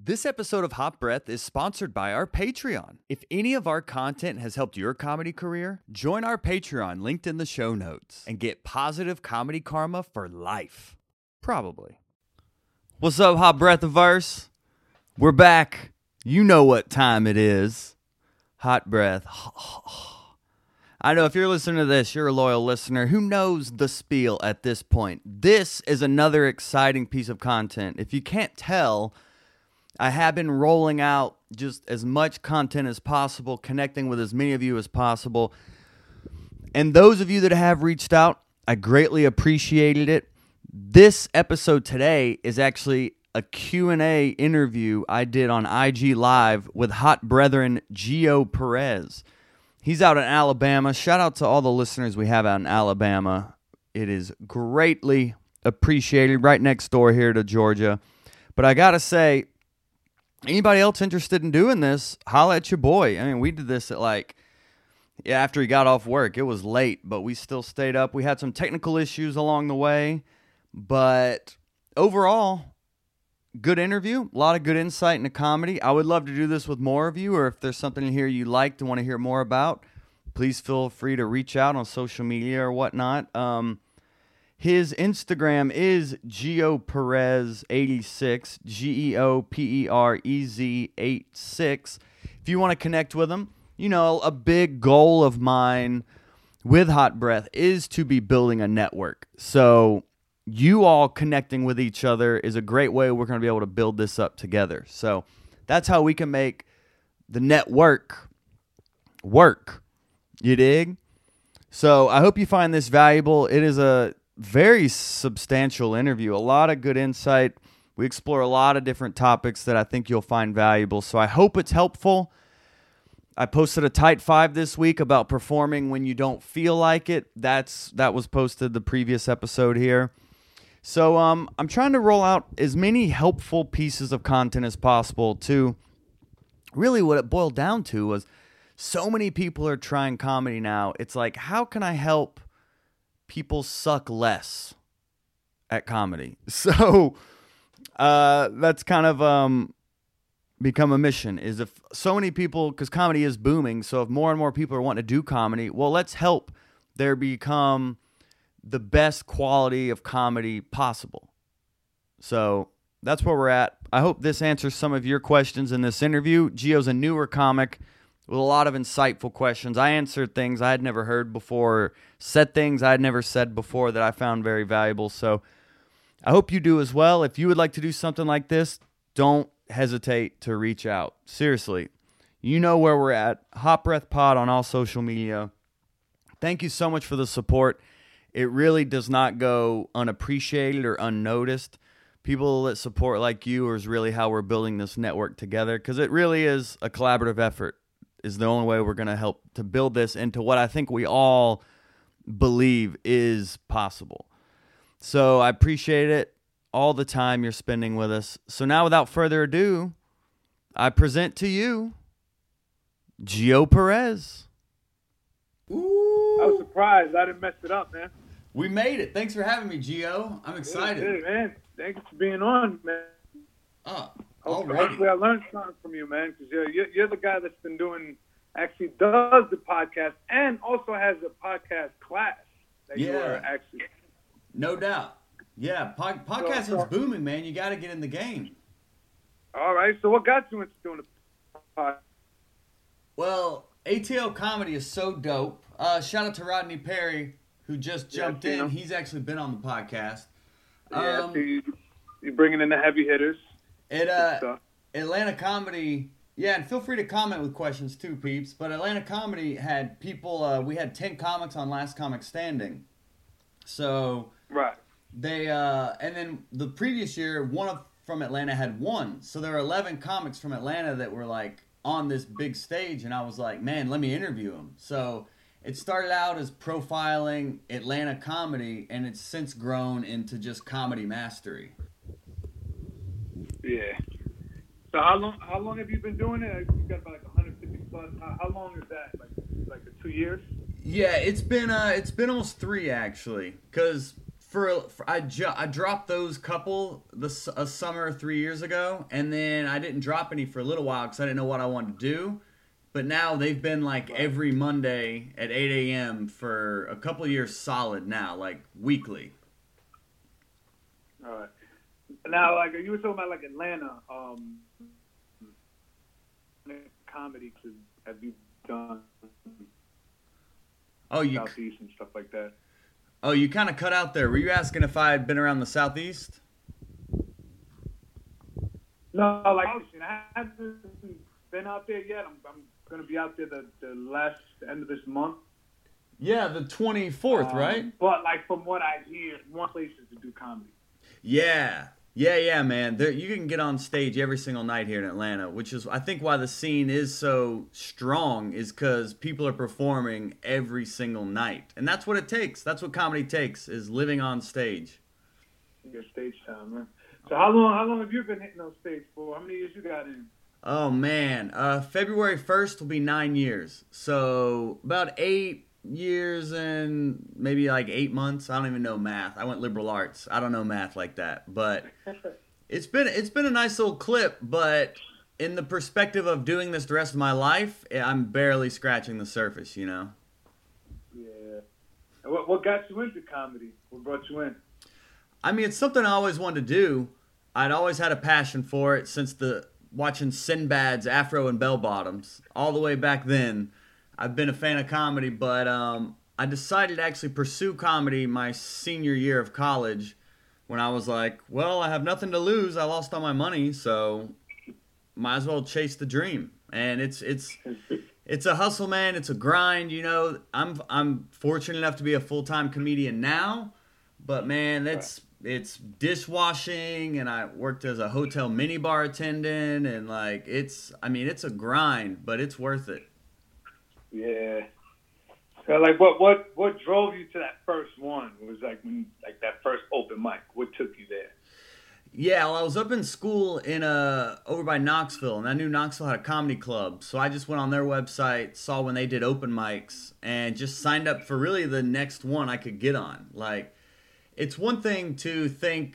This episode of Hot Breath is sponsored by our Patreon. If any of our content has helped your comedy career, join our Patreon linked in the show notes and get positive comedy karma for life. Probably. What's up, Hot Breathiverse? We're back. You know what time it is. Hot Breath. I know if you're listening to this, you're a loyal listener who knows the spiel at this point. This is another exciting piece of content. If you can't tell, I have been rolling out just as much content as possible, connecting with as many of you as possible. And those of you that have reached out, I greatly appreciated it. This episode today is actually a Q&A interview I did on IG Live with Hot Brethren Gio Perez. He's out in Alabama. Shout out to all the listeners we have out in Alabama. It is greatly appreciated, right next door here to Georgia. But I gotta say, anybody else interested in doing this, holla at your boy. I mean, we did this at after he got off work. It was late, but we still stayed up. We had some technical issues along the way, but overall, good interview. A lot of good insight into comedy. I would love to do this with more of you, or if there's something in here you liked and want to hear more about, please feel free to reach out on social media or whatnot. His Instagram is GeoPerez86, GeoPerez86. If you want to connect with him, you know, a big goal of mine with Hot Breath is to be building a network. So you all connecting with each other is a great way we're going to be able to build this up together. So that's how we can make the network work. You dig? So I hope you find this valuable. It is a very substantial interview, a lot of good insight. We explore a lot of different topics that I think you'll find valuable. So I hope it's helpful. I posted a tight 5 this week about performing when you don't feel like it. That was posted the previous episode here. So I'm trying to roll out as many helpful pieces of content as possible to really what it boiled down to was so many people are trying comedy now. It's like, how can I help people suck less at comedy? So that's kind of become a mission, is if so many people, because comedy is booming, so if more and more people are wanting to do comedy, well, let's help there become the best quality of comedy possible. So that's where we're at. I hope this answers some of your questions in this interview. Gio's a newer comic with a lot of insightful questions. I answered things I had never heard before, said things I had never said before that I found very valuable. So I hope you do as well. If you would like to do something like this, don't hesitate to reach out. Seriously, you know where we're at. Hot Breath Pod on all social media. Thank you so much for the support. It really does not go unappreciated or unnoticed. People that support like you is really how we're building this network together, because it really is a collaborative effort. Is the only way we're going to help to build this into what I think we all believe is possible. So I appreciate it, all the time you're spending with us. So now, without further ado, I present to you Gio Perez. Ooh. I was surprised. I didn't mess it up, man. We made it. Thanks for having me, Gio. I'm excited. Hey, man. Thanks for being on, man. Hopefully I learned something from you, man, because you're the guy that's been actually does the podcast and also has a podcast class that you are actually. No doubt. Yeah, podcast is booming, man. You got to get in the game. All right. So what got you into doing the podcast? Well, ATL Comedy is so dope. Shout out to Rodney Perry, who just jumped in. He's actually been on the podcast. Yeah, you're bringing in the heavy hitters. Atlanta Comedy, and feel free to comment with questions too, peeps. But Atlanta Comedy had people, we had 10 comics on Last Comic Standing. So, right. They, and then the previous year, from Atlanta had won. So there were 11 comics from Atlanta that were on this big stage, and I was like, man, let me interview them. So it started out as profiling Atlanta comedy, and it's since grown into just comedy mastery. Yeah. So how long have you been doing it? You got about 150 plus. How long is that? Like 2 years? Yeah, it's been almost 3 actually. Because I dropped those couple a summer 3 years ago, and then I didn't drop any for a little while because I didn't know what I wanted to do. But now they've been like every Monday at 8 a.m. for a couple of years solid now, like weekly. All right. Now, like you were talking about, like Atlanta, comedy. Have you done? Southeast and stuff like that? Oh, you kind of cut out there. Were you asking if I had been around the Southeast? No, like I haven't been out there yet. I'm going to be out there the last end of this month. Yeah, the 24th, right? But like from what I hear, one place is to do comedy. Yeah, man. You can get on stage every single night here in Atlanta, which is, I think, why the scene is so strong, is because people are performing every single night. And that's what it takes. That's what comedy takes, is living on stage. Your stage time, man. So how long have you been hitting those stage for? How many years you got in? Oh, man. February 1st will be 9 years. So about 8 years and maybe like 8 months. I don't even know math. I went liberal arts. I don't know math like that. But it's been a nice little clip. But in the perspective of doing this the rest of my life, I'm barely scratching the surface, you know? Yeah. And what got you into comedy? What brought you in? I mean, it's something I always wanted to do. I'd always had a passion for it since watching Sinbad's Afro and Bell Bottoms all the way back then. I've been a fan of comedy, but I decided to actually pursue comedy my senior year of college when I was like, well, I have nothing to lose. I lost all my money, so might as well chase the dream. And it's a hustle, man. It's a grind, you know. I'm fortunate enough to be a full-time comedian now, but man, it's dishwashing, and I worked as a hotel minibar attendant, and like it's a grind, but it's worth it. Yeah. So like what drove you to that first one? It was like that first open mic. What took you there? Yeah, well, I was up in school over by Knoxville, and I knew Knoxville had a comedy club, so I just went on their website, saw when they did open mics, and just signed up for really the next one I could get on. Like, it's one thing to think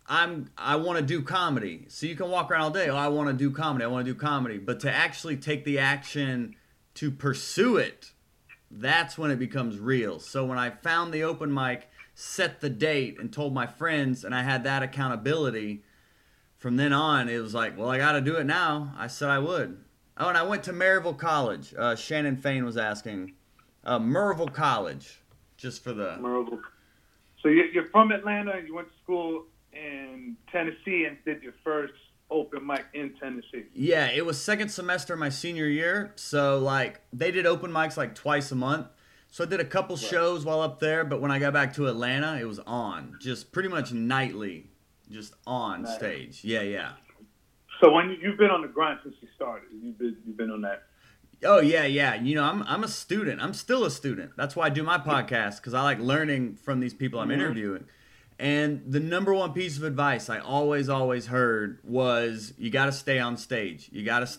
I want to do comedy, so you can walk around all day. Oh, I want to do comedy, but to actually take the action to pursue it, that's when it becomes real. So when I found the open mic, set the date, and told my friends, and I had that accountability, from then on, it was like, well, I got to do it now. I said I would. Oh, and I went to Maryville College. Shannon Fain was asking. Maryville College, just for the... Maryville. So you're from Atlanta, and you went to school in Tennessee and did your first open mic in Tennessee. Yeah, it was second semester my senior year, so like they did open mics like twice a month. So I did a couple shows while up there, but when I got back to Atlanta, it was on, just pretty much nightly, just on stage. Yeah. So when you've been on the grind since you started, you've been on that. Oh yeah. You know, I'm a student. I'm still a student. That's why I do my podcast, because I like learning from these people I'm interviewing. And the number one piece of advice I always heard was, you got to stay on stage.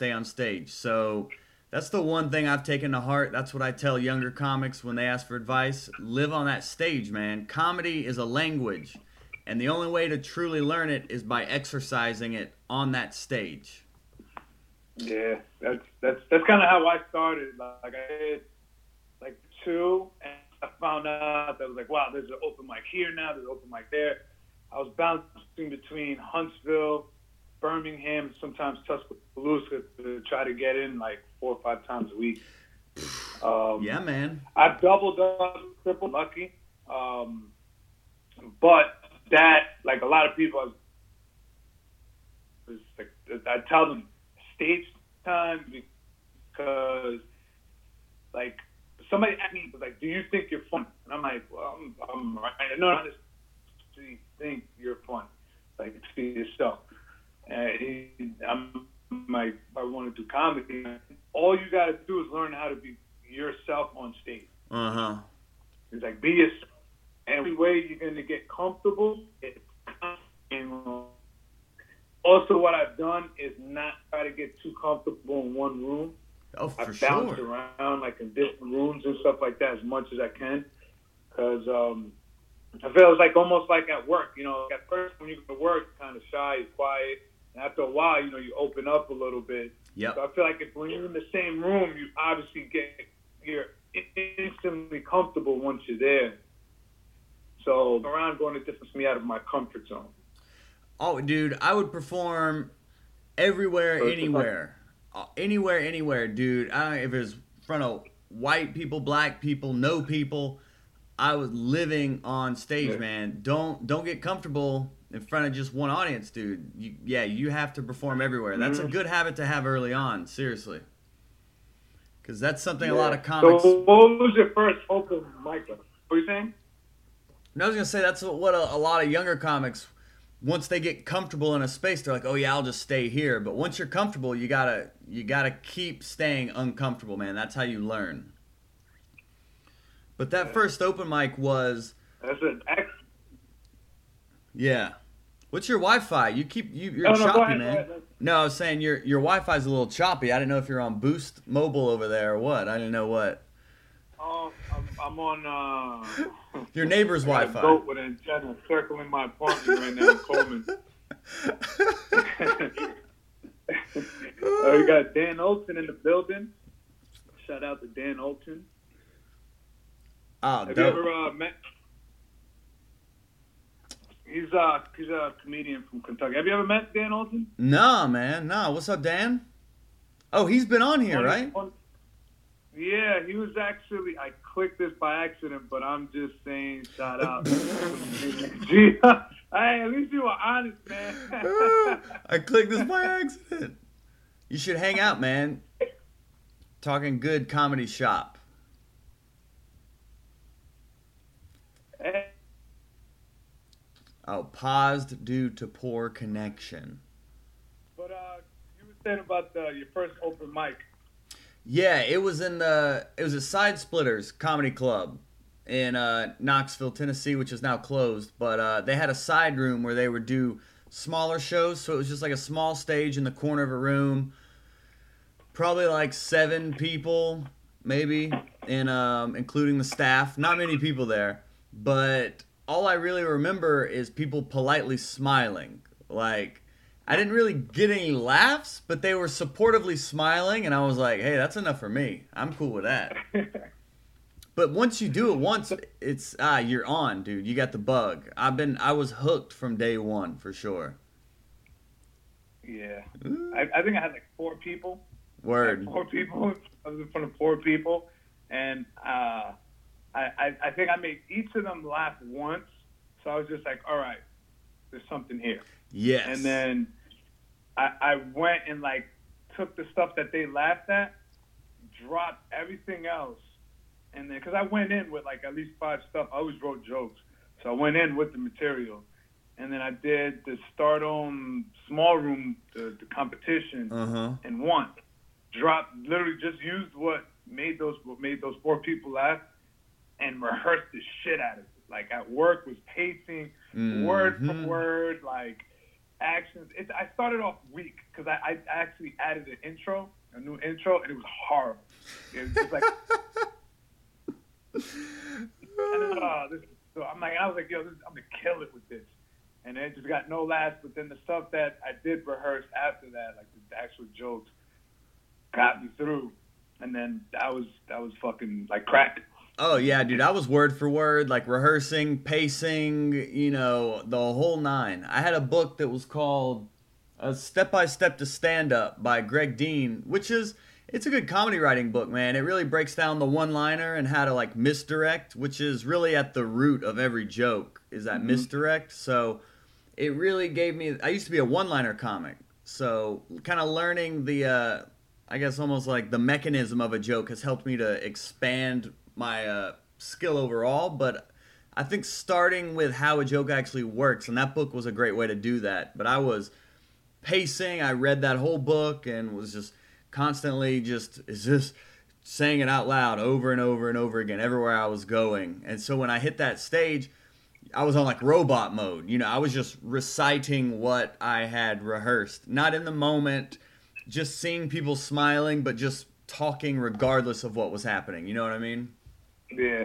So that's the one thing I've taken to heart. That's what I tell younger comics when they ask for advice. Live on that stage, man. Comedy is a language, and the only way to truly learn it is by exercising it on that stage. Yeah, that's kind of how I started. Like I did like 2, and I found out that I was like, wow, there's an open mic here now, there's an open mic there. I was bouncing between Huntsville, Birmingham, sometimes Tuscaloosa to try to get in like 4 or 5 times a week. Yeah, man. I doubled up, triple lucky. But that, like a lot of people, I tell them stage time, because like somebody asked me, like, do you think you're funny? And I'm like, well, I'm right. No, I just think you're funny. Like, see yourself. And I'm like, I want to do comedy. All you got to do is learn how to be yourself on stage. It's like, be yourself. Every way you're going to get comfortable, it's also, what I've done is not try to get too comfortable in one room. Oh, for sure. I bounce around like in different rooms and stuff like that as much as I can, because I feel it's like almost like at work. You know, at first when you go to work, you're kind of shy, you're quiet. And after a while, you know, you open up a little bit. Yep. So I feel like when you're in the same room, you obviously you're instantly comfortable once you're there. So around going to distance me out of my comfort zone. Oh, dude, I would perform everywhere, anywhere. Anywhere, dude. I don't know if it was in front of white people, black people, no people. I was living on stage, man. Don't get comfortable in front of just one audience, dude. You have to perform everywhere. That's a good habit to have early on, seriously. Because that's something a lot of comics... So what was your first open mic? What were you saying? I was going to say that's what a lot of younger comics... Once they get comfortable in a space, they're like, "Oh yeah, I'll just stay here." But once you're comfortable, you gotta keep staying uncomfortable, man. That's how you learn. But that first open mic was. That's an X. Yeah. What's your Wi-Fi? You're choppy, man. No, I was saying your Wi-Fi's a little choppy. I didn't know if you're on Boost Mobile over there or what. I didn't know what. I'm on your neighbor's Wi-Fi. A goat with an antenna circling my apartment right now in Coleman. We got Dan Olson in the building. Shout out to Dan Olson. Oh, have dope. you ever met? He's a comedian from Kentucky. Have you ever met Dan Olson? No, man. No. What's up, Dan? Oh, he's been on here, right? Yeah, he was actually. I clicked this by accident, but I'm just saying, shout out. Hey, at least you were honest, man. I clicked this by accident. You should hang out, man. Talking Good Comedy Shop. Hey. Oh, paused due to poor connection. But you were saying about your first open mic. Yeah, it was at Side Splitters Comedy Club in Knoxville, Tennessee, which is now closed. But they had a side room where they would do smaller shows, so it was just like a small stage in the corner of a room, probably like 7 people, maybe, and including the staff. Not many people there, but all I really remember is people politely smiling, like. I didn't really get any laughs, but they were supportively smiling, and I was like, hey, that's enough for me. I'm cool with that. But once you do it once, it's you're on, dude. You got the bug. I was hooked from day one, for sure. Yeah. I think I had like 4 people. Word. 4 people. I was in front of 4 people, and I think I made each of them laugh once, so I was just like, all right, there's something here. Yes. And then I went and like took the stuff that they laughed at, dropped everything else, and then because I went in with like at least 5 stuff, I always wrote jokes, so I went in with the material, and then I did the Stardom small room, the competition, and won. Dropped, literally just used what made those 4 people laugh, and rehearsed the shit out of it. Like at work was pacing, word for word, like. Actions. I started off weak because I actually added a new intro, and it was horrible. It was just like, so I was like, yo, I'm gonna kill it with this, and it just got no laughs. But then the stuff that I did rehearse after that, like the actual jokes, got me through, and then that was fucking like crack. Oh, yeah, dude. I was word for word, like rehearsing, pacing, the whole 9. I had a book that was called Step by Step to Stand Up by Greg Dean, it's a good comedy writing book, man. It really breaks down the one-liner and how to, like, misdirect, which is really at the root of every joke, is that misdirect. So it really gave me... I used to be a one-liner comic, so kind of learning the, I guess almost like the mechanism of a joke has helped me to expand my skill overall, but I think starting with how a joke actually works, and that book was a great way to do that. But I was pacing, I read that whole book and was just constantly just saying it out loud over and over and over again everywhere I was going. And so when I hit that stage, I was on like robot mode. I was just reciting what I had rehearsed, not in the moment, just seeing people smiling, but just talking regardless of what was happening. You know what I mean? Yeah.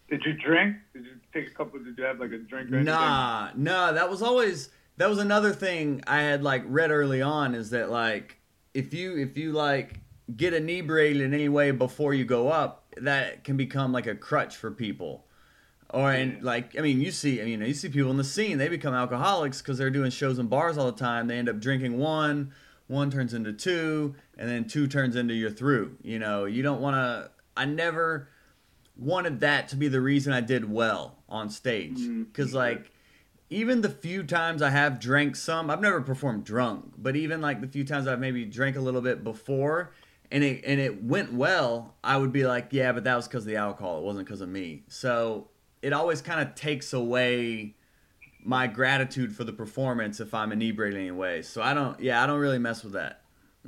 Did you drink? Did you take a couple? Did you have like a drink? Or nah. That was another thing I had like read early on, is that like if you like get inebriated in any way before you go up, that can become like a crutch for people. Or and like you see people in the scene, they become alcoholics because they're doing shows in bars all the time. They end up drinking one turns into two, and then two turns into you're through. You know, you don't want to. I never wanted that to be the reason I did well on stage, because like even the few times I have drank some, I've never performed drunk, but even like the few times I've maybe drank a little bit before and it went well, I would be like, yeah, but that was because of the alcohol, it wasn't because of me. So it always kind of takes away my gratitude for the performance if I'm inebriated anyway. So I don't really mess with that.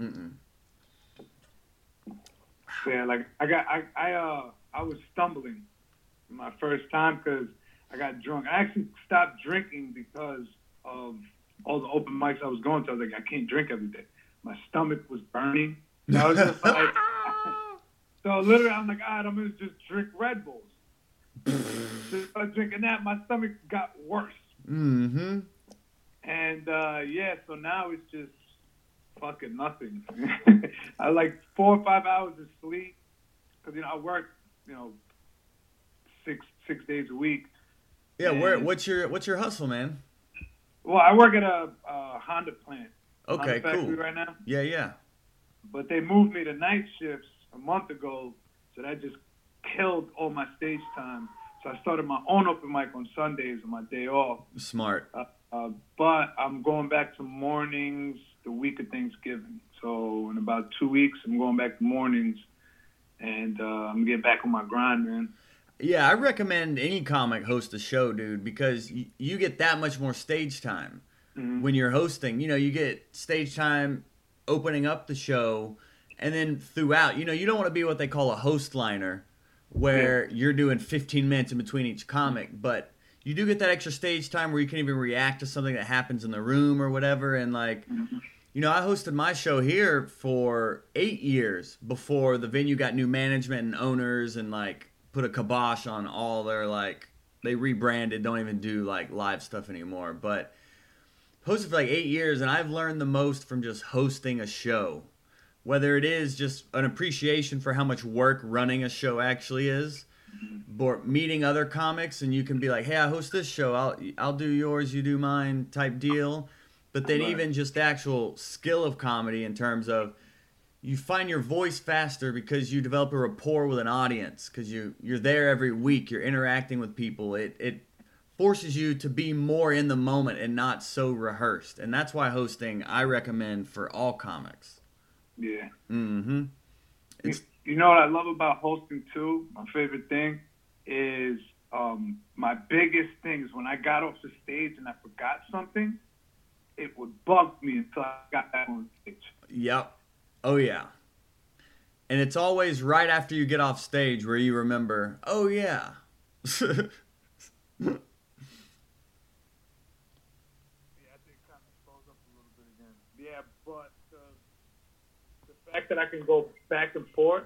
Yeah, like I was stumbling my first time because I got drunk. I actually stopped drinking because of all the open mics I was going to. I was like, I can't drink every day. My stomach was burning. I was just like, so literally I'm like, all right, I'm going to just drink Red Bulls. Just by drinking that, my stomach got worse. Mm-hmm. And so now it's just fucking nothing. I like 4 or 5 hours of sleep because I work 6 days a week. Yeah, what's your hustle, man? Well, I work at a Honda plant. Okay, Honda factory cool. right now. Yeah. But they moved me to night shifts a month ago, so that just killed all my stage time. So I started my own open mic on Sundays on my day off. Smart. But I'm going back to mornings the week of Thanksgiving. So in about 2 weeks, I'm going back to mornings, and I'm getting back on my grind, man. Yeah, I recommend any comic host a show, dude, because you get that much more stage time when you're hosting. You get stage time opening up the show, and then throughout, you don't want to be what they call a host liner, where you're doing 15 minutes in between each comic, but you do get that extra stage time where you can even react to something that happens in the room or whatever. And like, I hosted my show here for 8 years before the venue got new management and owners and like put a kibosh on all their like, they rebranded, don't even do like live stuff anymore. But hosted for like 8 years, and I've learned the most from just hosting a show. Whether it is just an appreciation for how much work running a show actually is, or meeting other comics and you can be like, hey, I host this show, I'll do yours, you do mine type deal. But then even just the actual skill of comedy in terms of you find your voice faster because you develop a rapport with an audience, because you're there every week, you're interacting with people. It forces you to be more in the moment and not so rehearsed. And that's why hosting I recommend for all comics. Yeah. Mm-hmm. You know what I love about hosting too? My favorite thing is my biggest thing is when I got off the stage and I forgot something, it would bug me until I got back on stage. Yep. Oh yeah. And it's always right after you get off stage where you remember, oh yeah. But the fact that I can go back and forth,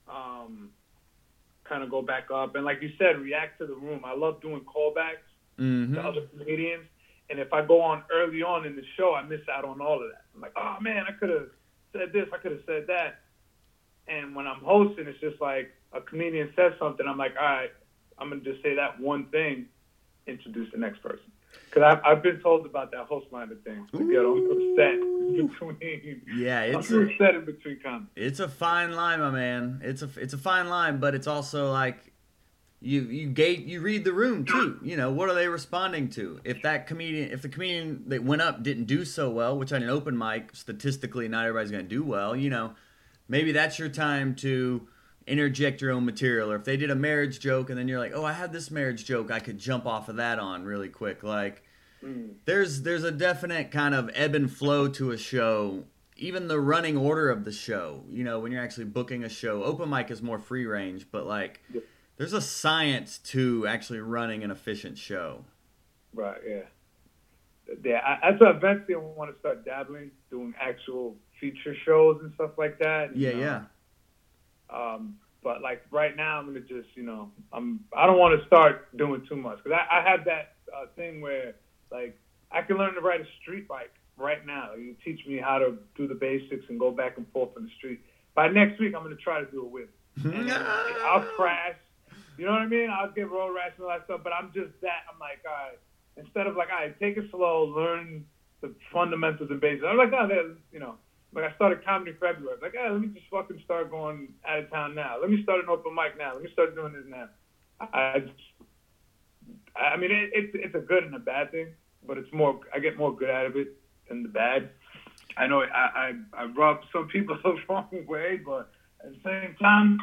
kind of go back up, and like you said, react to the room. I love doing callbacks to other comedians, and if I go on early on in the show, I miss out on all of that. I'm like, oh man, I could have said this, I could have said that. And when I'm hosting, it's just like a comedian says something, I'm like, all right, I'm gonna just say that one thing, introduce the next person. Because I've been told about that host line of things. Like, don't do set in between. Yeah, it's a set in between comments. It's a fine line, my man. It's a fine line, but it's also like you read the room too. What are they responding to? If the comedian that went up didn't do so well, which on an open mic statistically not everybody's gonna do well. Maybe that's your time to interject your own material. Or if they did a marriage joke and then you're like, oh, I had this marriage joke, I could jump off of that on really quick. Like, there's a definite kind of ebb and flow to a show. Even the running order of the show, when you're actually booking a show. Open mic is more free range, but like, there's a science to actually running an efficient show. Right, yeah. Yeah, that's what eventually I want to start dabbling, doing actual feature shows and stuff like that. Yeah. But like right now, I'm gonna just, I don't want to start doing too much because I have that thing where like I can learn to ride a street bike right now. You teach me how to do the basics and go back and forth on the street. By next week, I'm gonna try to do a whip. And I'll crash. You know what I mean? I'll get road rash and all that stuff. But I'm just that. I'm like, all right. Instead of like, all right, take it slow, learn the fundamentals and basics. I'm like, oh, like I started comedy in February. Like, let me just fucking start going out of town now. Let me start an open mic now. Let me start doing this now. I mean, it's a good and a bad thing, but it's more. I get more good out of it than the bad. I know I rub some people the wrong way, but at the same time,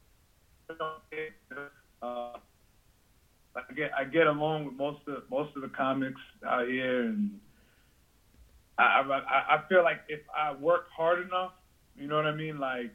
I get along with most of the comics out here, and I feel like if I work hard enough, you know what I mean, like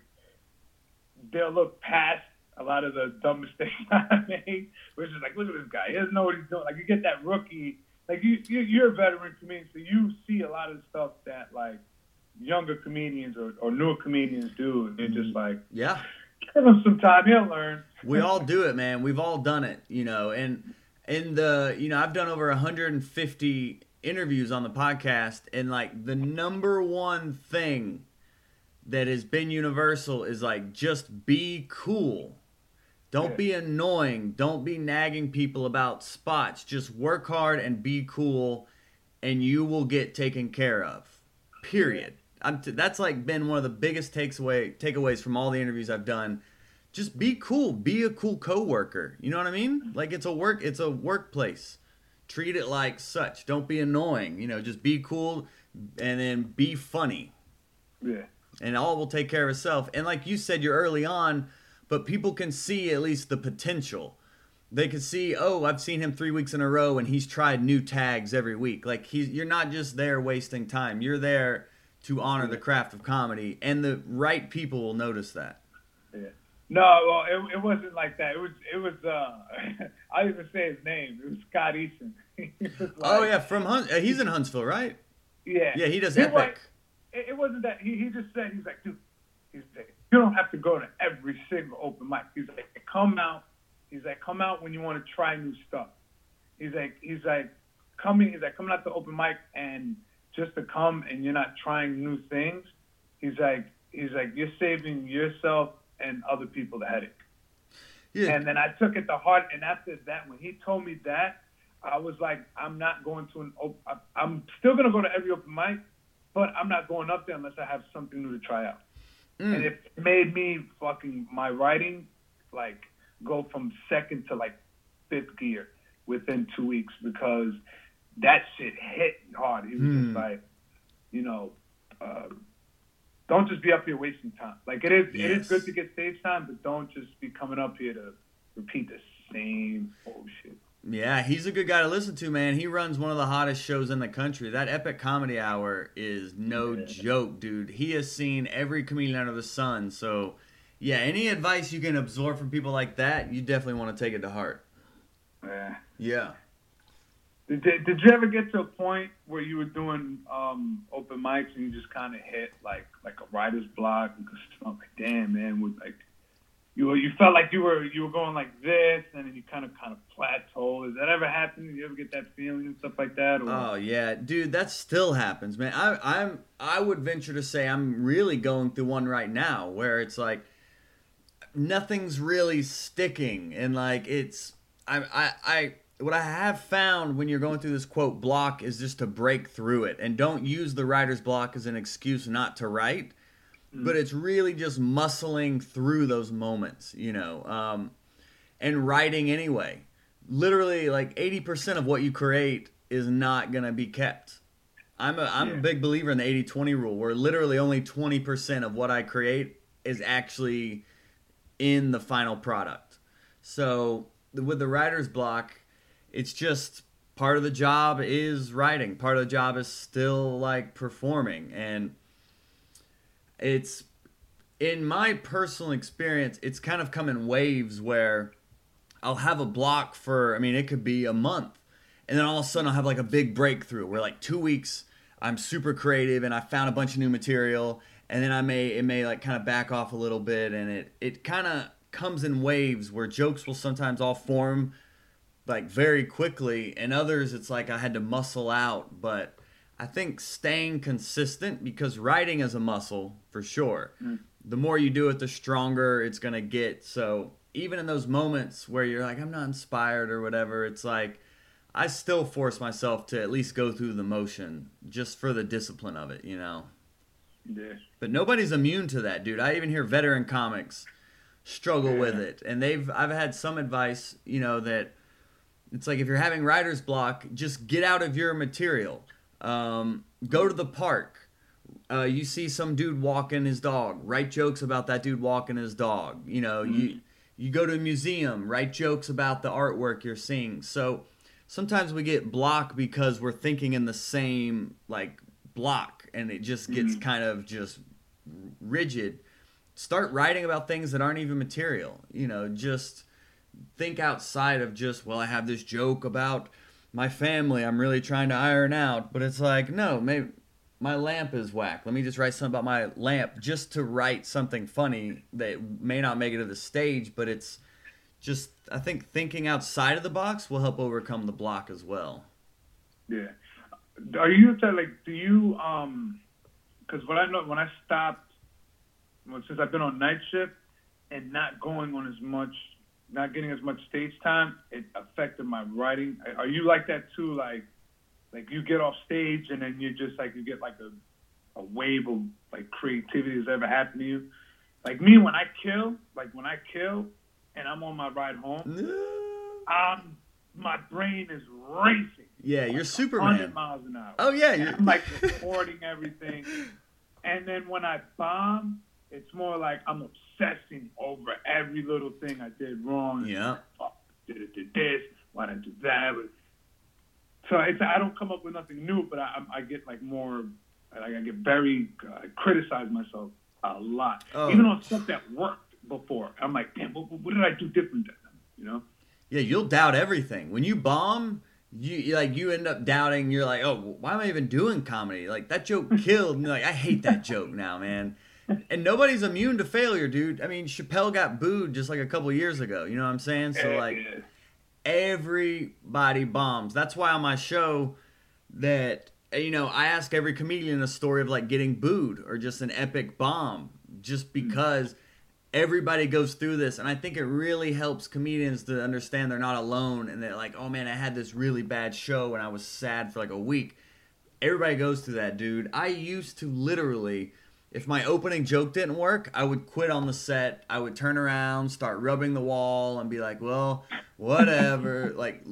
they'll look past a lot of the dumb mistakes I made, which is like, look at this guy, he doesn't know what he's doing. Like you get that rookie, like you're a veteran comedian, so you see a lot of the stuff that like younger comedians or newer comedians do, and they're just like, yeah. Give him some time, he'll learn. We all do it, man. We've all done it, and I've done over 150 interviews on the podcast, and like the number one thing that has been universal is like, just be cool. Don't be annoying. Don't be nagging people about spots. Just work hard and be cool, and you will get taken care of. Period. That's like been one of the biggest takeaways from all the interviews I've done. Just be cool. Be a cool coworker. You know what I mean? Like it's a workplace. Treat it like such. Don't be annoying. Just be cool and then be funny. Yeah. And all will take care of itself. And like you said, you're early on, but people can see at least the potential. They can see, oh, I've seen him 3 weeks in a row and he's tried new tags every week. Like you're not just there wasting time. You're there to honor the craft of comedy, and the right people will notice that. Yeah. No, well, it wasn't like that. It was. I'll even say his name. It was Scott Eason. Oh yeah, from he's in Huntsville, right? Yeah. Yeah, he does Epic. It wasn't that. He just said, he's like, dude, you don't have to go to every single open mic. He's like, come out. He's like, come out when you want to try new stuff. He's like coming out to open mic and just to come and you're not trying new things. He's like you're saving yourself and other people the headache. Yeah. And then I took it to heart. And after that, when he told me that, I was like, I'm not going to I'm still going to go to every open mic, but I'm not going up there unless I have something new to try out. And it made me my writing, like, go from second to, like, fifth gear within 2 weeks because that shit hit hard. He was just like, don't just be up here wasting time. Like, it is good to get stage time, but don't just be coming up here to repeat the same bullshit. Yeah, he's a good guy to listen to, man. He runs one of the hottest shows in the country. That Epic Comedy Hour is no joke, dude. He has seen every comedian under the sun. So, yeah, any advice you can absorb from people like that, you definitely want to take it to heart. Yeah. Yeah. Did you ever get to a point where you were doing open mics and you just kind of hit like a writer's block because I'm like, damn, man, you felt like you were going like this and then you kind of plateau? Has that ever happened? Did you ever get that feeling and stuff like that? Or? Oh yeah, dude, that still happens, man. I would venture to say I'm really going through one right now where it's like nothing's really sticking and like it's what I have found when you're going through this quote block is just to break through it and don't use the writer's block as an excuse not to write, but it's really just muscling through those moments, and writing anyway. Literally like 80% of what you create is not going to be kept. I'm a big believer in the 80-20 rule where literally only 20% of what I create is actually in the final product. So with the writer's block, it's just part of the job is writing. Part of the job is still like performing. And it's, in my personal experience, it's kind of come in waves where I'll have a block for, it could be a month. And then all of a sudden I'll have like a big breakthrough where like 2 weeks I'm super creative and I found a bunch of new material. And then it may like kind of back off a little bit and it kind of comes in waves where jokes will sometimes all form like very quickly, and others it's like I had to muscle out. But I think staying consistent, because writing is a muscle for sure. The more you do it, the stronger it's gonna get. So even in those moments where you're like, I'm not inspired or whatever, it's like I still force myself to at least go through the motion just for the discipline of it, you know? Yeah. But nobody's immune to that, dude. I even hear veteran comics struggle with it. And I've had some advice, you know, that it's like if you're having writer's block, just get out of your material. Go to the park. You see some dude walking his dog. Write jokes about that dude walking his dog. You know, you go to a museum. Write jokes about the artwork you're seeing. So sometimes we get blocked because we're thinking in the same like block, and it just gets kind of just rigid. Start writing about things that aren't even material. You know, just think outside of just, well, I have this joke about my family I'm really trying to iron out. But it's like, no, maybe my lamp is whack. Let me just write something about my lamp, just to write something funny that may not make it to the stage, but it's just, I think thinking outside of the box will help overcome the block as well. Yeah. Are you like, do you, because what I know, when I stopped, since I've been on night shift and not going on as much, not getting as much stage time, it affected my writing. Are you like that too? Like you get off stage and then you just like, you get like a wave of like creativity that's ever happened to you? Like me, when I kill and I'm on my ride home, my brain is racing. Yeah, you're like Superman. 100 miles an hour. Oh yeah, I'm like recording everything. And then when I bomb, it's more like I'm obsessing over every little thing I did wrong. Yeah. Oh, did this? Why did I do that? So I don't come up with nothing new, but I get like more, like I get very, I criticize myself a lot. Even on stuff that worked before. I'm like, damn, what did I do different than them? You know? Yeah, you'll doubt everything. When you bomb, you end up doubting. You're like, oh, why am I even doing comedy? Like, that joke killed. And you're like, I hate that joke now, man. And nobody's immune to failure, dude. I mean, Chappelle got booed just like a couple years ago. You know what I'm saying? So, like, everybody bombs. That's why on my show that, you know, I ask every comedian a story of, like, getting booed or just an epic bomb. Just because everybody goes through this. And I think it really helps comedians to understand they're not alone. And they're like, oh, man, I had this really bad show and I was sad for, like, a week. Everybody goes through that, dude. I used to literally... If my opening joke didn't work, I would quit on the set. I would turn around, start rubbing the wall, and be like, well, whatever. Like,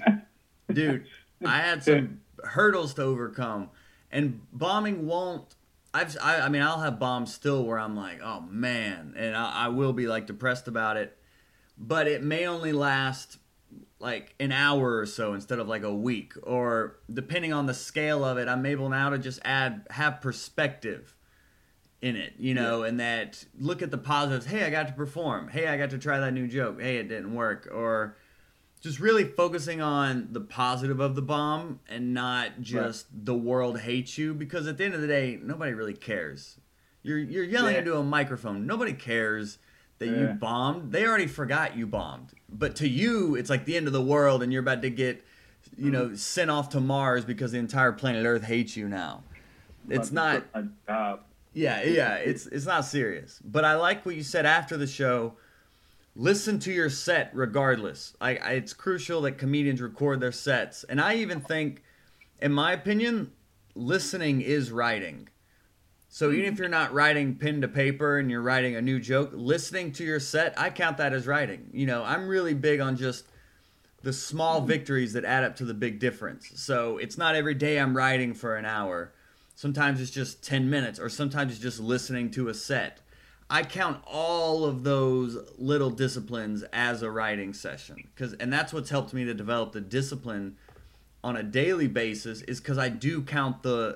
dude, I had some hurdles to overcome. And bombing won't... I mean, I'll have bombs still where I'm like, oh, man. And I will be, like, depressed about it. But it may only last, like, an hour or so instead of, like, a week. Or, depending on the scale of it, I'm able now to just have perspective in it, you know, and that look at the positives. Hey, I got to perform. Hey, I got to try that new joke. Hey, it didn't work. Or just really focusing on the positive of the bomb and not just the world hates you, because at the end of the day, nobody really cares. You're yelling into a microphone. Nobody cares that you bombed. They already forgot you bombed. But to you, it's like the end of the world and you're about to get, you know, sent off to Mars because the entire planet Earth hates you now. It's not... Yeah, it's not serious. But I like what you said after the show. Listen to your set regardless. It's crucial that comedians record their sets. And I even think, in my opinion, listening is writing. So even if you're not writing pen to paper and you're writing a new joke, listening to your set, I count that as writing. You know, I'm really big on just the small victories that add up to the big difference. So it's not every day I'm writing for an hour. Sometimes it's just 10 minutes, or sometimes it's just listening to a set. I count all of those little disciplines as a writing session. And that's what's helped me to develop the discipline on a daily basis, is because I do count the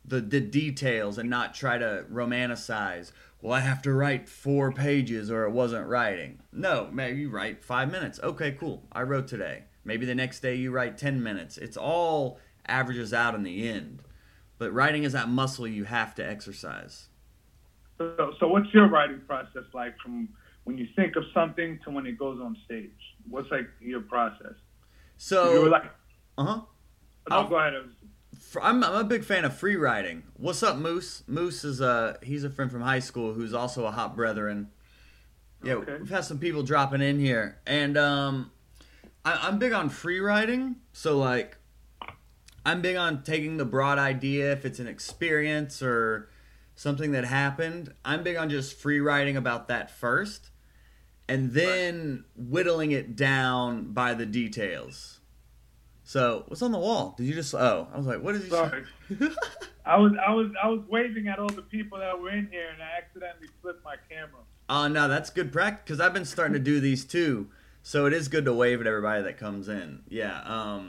details and not try to romanticize. Well, I have to write 4 pages or it wasn't writing. No, maybe you write 5 minutes. Okay, cool. I wrote today. Maybe the next day you write 10 minutes. It's all averages out in the end. But writing is that muscle you have to exercise. So what's your writing process like from when you think of something to when it goes on stage? What's like your process? So you were like, no, go ahead. I'm a big fan of free writing. What's up, Moose? Moose is he's a friend from high school who's also a hot brethren. Yeah, okay. We've had some people dropping in here, and I'm big on free writing. So like, I'm big on taking the broad idea, if it's an experience or something that happened. I'm big on just free writing about that first, and then whittling it down by the details. So, what's on the wall? Did you just? Oh, I was like, what is he? Sorry. I was waving at all the people that were in here, and I accidentally flipped my camera. Oh no, that's good practice because I've been starting to do these too. So it is good to wave at everybody that comes in. Yeah.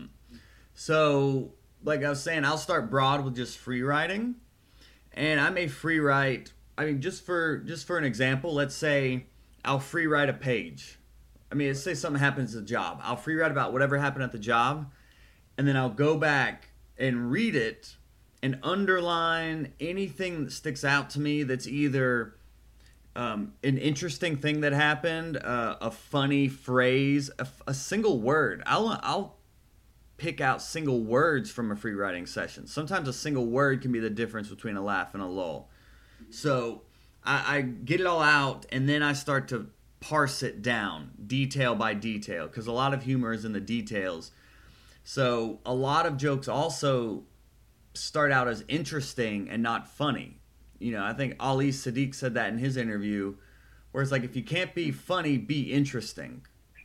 So like I was saying, I'll start broad with just free writing, and I may free write. I mean, just for an example, let's say I'll free write a page. I mean, let's say something happens at the job. I'll free write about whatever happened at the job. And then I'll go back and read it and underline anything that sticks out to me that's either an interesting thing that happened, a funny phrase, a single word. I'll pick out single words from a free writing session. Sometimes a single word can be the difference between a laugh and a lull. So I get it all out, and then I start to parse it down, detail by detail, because a lot of humor is in the details. So a lot of jokes also start out as interesting and not funny. You know, I think Ali Sadiq said that in his interview, where it's like, if you can't be funny, be interesting.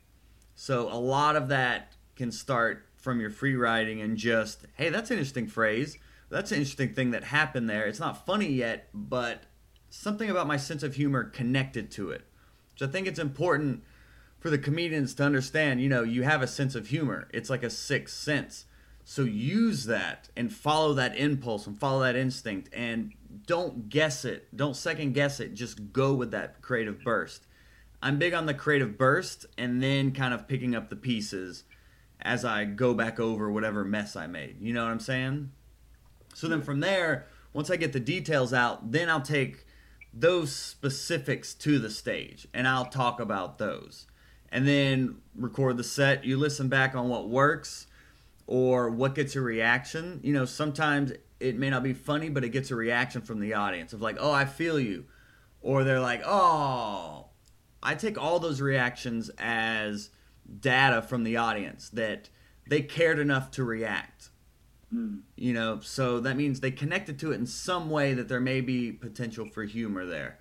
So a lot of that can start from your free writing and just, hey, that's an interesting phrase. That's an interesting thing that happened there. It's not funny yet, but something about my sense of humor connected to it. So I think it's important for the comedians to understand, you know, you have a sense of humor. It's like a sixth sense. So use that and follow that impulse and follow that instinct, and don't guess it. Don't second guess it. Just go with that creative burst. I'm big on the creative burst and then kind of picking up the pieces as I go back over whatever mess I made. You know what I'm saying? So then from there, once I get the details out, then I'll take those specifics to the stage and I'll talk about those. And then record the set. You listen back on what works or what gets a reaction. You know, sometimes it may not be funny, but it gets a reaction from the audience of like, oh, I feel you. Or they're like, oh. I take all those reactions as data from the audience that they cared enough to react. You know, so that means they connected to it in some way that there may be potential for humor there.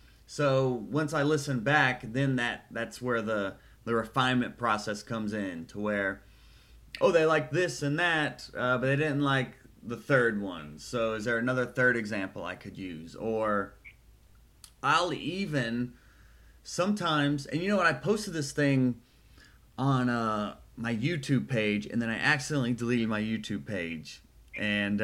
So once I listen back, then that's where the refinement process comes in, to where, oh, they like this and that, but they didn't like the third one. So is there another third example I could use? Or I'll even sometimes, and you know what, I posted this thing on my YouTube page, and then I accidentally deleted my YouTube page. And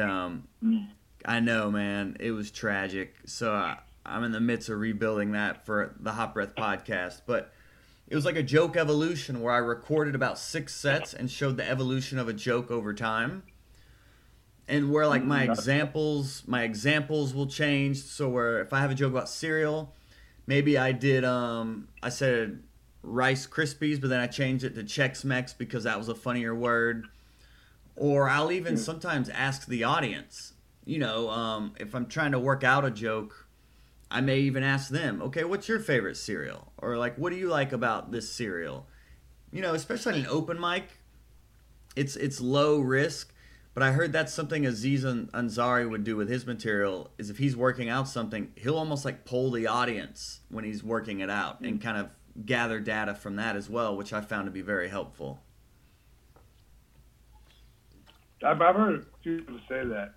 I know, man, it was tragic. So I'm in the midst of rebuilding that for the Hot Breath podcast. But it was like a joke evolution where I recorded about 6 sets and showed the evolution of a joke over time. And where like my examples will change. So where if I have a joke about cereal, maybe I did I said Rice Krispies, but then I changed it to Chex Mix because that was a funnier word. Or I'll even sometimes ask the audience, you know, if I'm trying to work out a joke, I may even ask them, okay, what's your favorite cereal? Or like, what do you like about this cereal? You know, especially in an open mic, it's low risk, but I heard that's something Aziz Ansari would do with his material, is if he's working out something, he'll almost like poll the audience when he's working it out and kind of gather data from that as well, which I found to be very helpful. I've heard people say that.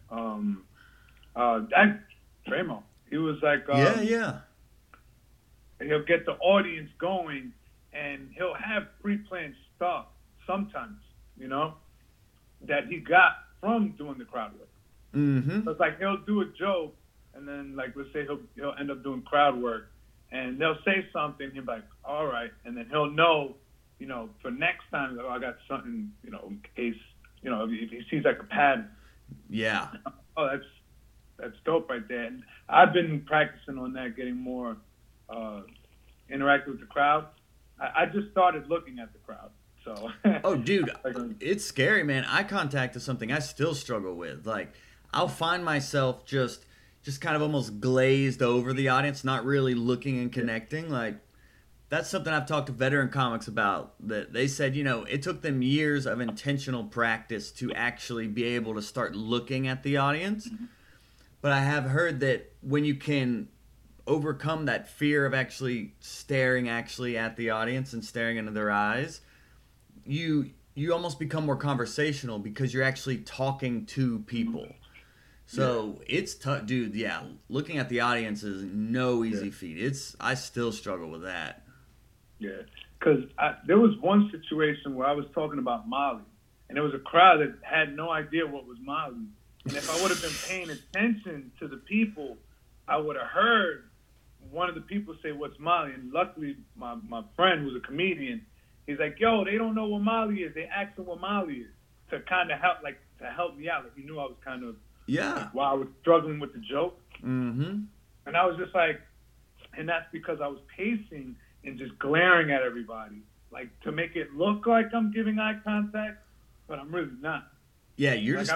Tremo, he was like, yeah. He'll get the audience going, and he'll have pre-planned stuff sometimes, you know, that he got from doing the crowd work. Mm-hmm. So it's like he'll do a joke, and then like let's say he'll end up doing crowd work, and they'll say something. He'll be like, all right, and then he'll know, you know, for next time, I got something, you know, in case, you know, if he sees like a pattern. Yeah. Oh, that's dope right there. And I've been practicing on that, getting more interacting with the crowd. I just started looking at the crowd. So. Oh, dude, it's scary, man. Eye contact is something I still struggle with. Like, I'll find myself just kind of almost glazed over the audience, not really looking and connecting. Like, that's something I've talked to veteran comics about. That they said, it took them years of intentional practice to actually be able to start looking at the audience. Mm-hmm. But I have heard that when you can overcome that fear of actually staring at the audience and staring into their eyes, you almost become more conversational because you're actually talking to people. So it's tough, dude. Yeah, looking at the audience is no easy feat. I still struggle with that. Yeah, because there was one situation where I was talking about Molly, and there was a crowd that had no idea what was Molly. And if I would have been paying attention to the people, I would have heard one of the people say, "What's Molly?" And luckily, my friend who's a comedian, he's like, "Yo, they don't know what Molly is. They asked him what Molly is," to kind of help me out. Like, he knew I was kind of while I was struggling with the joke. Mm-hmm. And I was just like, and that's because I was pacing and just glaring at everybody, like to make it look like I'm giving eye contact, but I'm really not. Yeah, you're like, just.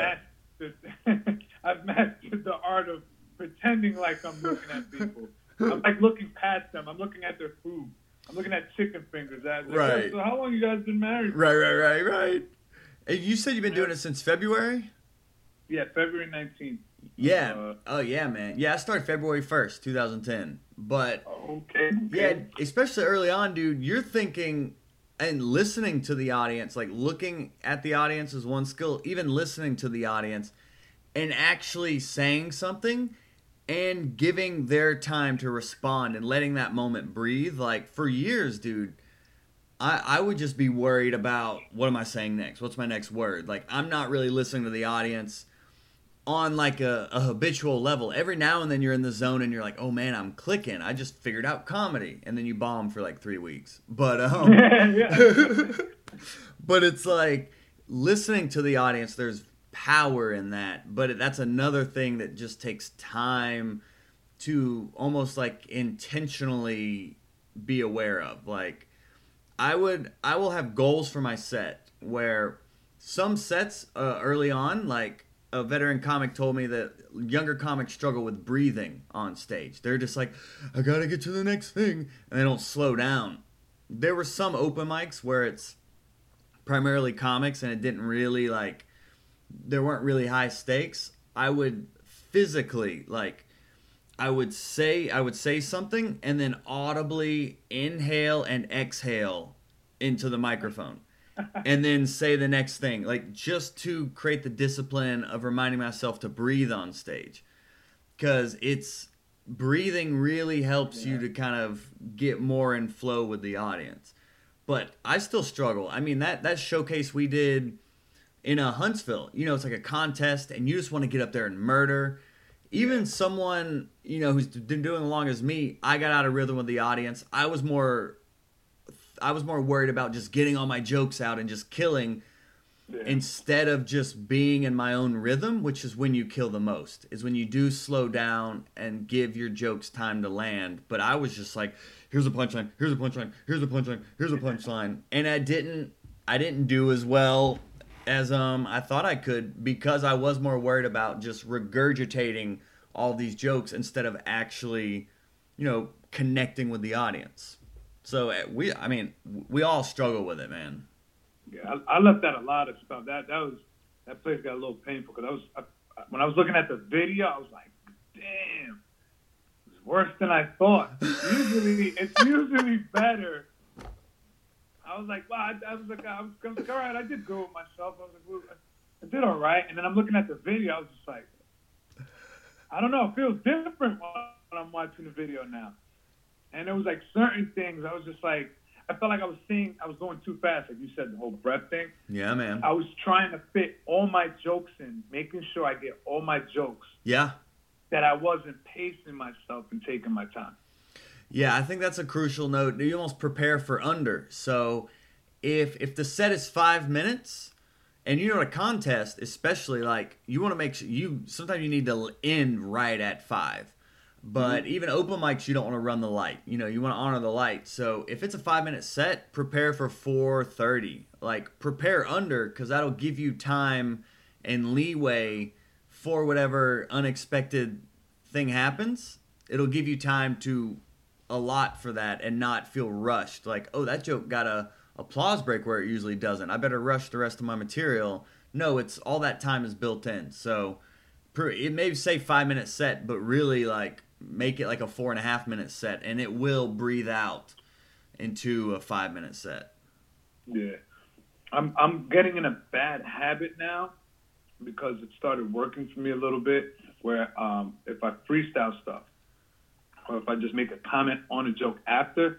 I've mastered the art of pretending like I'm looking at people. I'm like looking past them. I'm looking at their food. I'm looking at chicken fingers. Right. So how long you guys been married? Right. And you said you've been doing it since February? Yeah, February 19th. Yeah. Oh, yeah, man. Yeah, I started February 1st, 2010. But, okay. Yeah, especially early on, dude, you're thinking and listening to the audience, like looking at the audience is one skill, even listening to the audience and actually saying something and giving their time to respond and letting that moment breathe. Like, for years, dude, I would just be worried about, what am I saying next? What's my next word? Like, I'm not really listening to the audience on like a habitual level. Every now and then you're in the zone and you're like, oh man, I'm clicking. I just figured out comedy. And then you bomb for like 3 weeks. But but it's like listening to the audience, there's power in that. But that's another thing that just takes time to almost like intentionally be aware of. Like, I will have goals for my set where some sets early on, like a veteran comic told me that younger comics struggle with breathing on stage. They're just like, I gotta get to the next thing, and they don't slow down. There were some open mics where it's primarily comics and it didn't really like, there weren't really high stakes. I would physically I would say something and then audibly inhale and exhale into the microphone and then say the next thing, like just to create the discipline of reminding myself to breathe on stage, because it's breathing really helps you to kind of get more in flow with the audience. But I still struggle. I mean, that showcase we did in Huntsville, it's like a contest and you just want to get up there and murder. Even someone, who's been doing as long as me, I got out of rhythm with the audience. I was more worried about just getting all my jokes out and just killing instead of just being in my own rhythm, which is when you kill the most, is when you do slow down and give your jokes time to land. But I was just like, here's a punchline, here's a punchline, here's a punchline, here's a punchline. And I didn't do as well as I thought I could, because I was more worried about just regurgitating all these jokes instead of actually, connecting with the audience. So we all struggle with it, man. Yeah, I left out a lot of stuff. That place got a little painful because when I was looking at the video, I was like, damn, it's worse than I thought. It's usually better. I was like, wow, I was like, all right, I did good with myself. I was like, well, I did all right. And then I'm looking at the video, I was just like, I don't know, it feels different when I'm watching the video now. And there was like certain things, I was just like, I felt like I was going too fast, like you said, the whole breath thing. Yeah, man. I was trying to fit all my jokes in, making sure I get all my jokes. Yeah. That I wasn't pacing myself and taking my time. Yeah, I think that's a crucial note. You almost prepare for under. So if the set is 5 minutes, and a contest, especially, like, you want to make sure sometimes you need to end right at 5. But even open mics, you don't want to run the light. You know, you want to honor the light. So if it's a 5-minute set, prepare for 4:30. Like, prepare under, because that'll give you time and leeway for whatever unexpected thing happens. It'll give you time to allot for that and not feel rushed. Like, oh, that joke got a applause break where it usually doesn't. I better rush the rest of my material. No, it's all that time is built in. So it may say 5-minute set, but really like make it like a 4.5-minute set, and it will breathe out into a 5-minute set. Yeah, I'm getting in a bad habit now because it started working for me a little bit. Where if I freestyle stuff, or if I just make a comment on a joke after,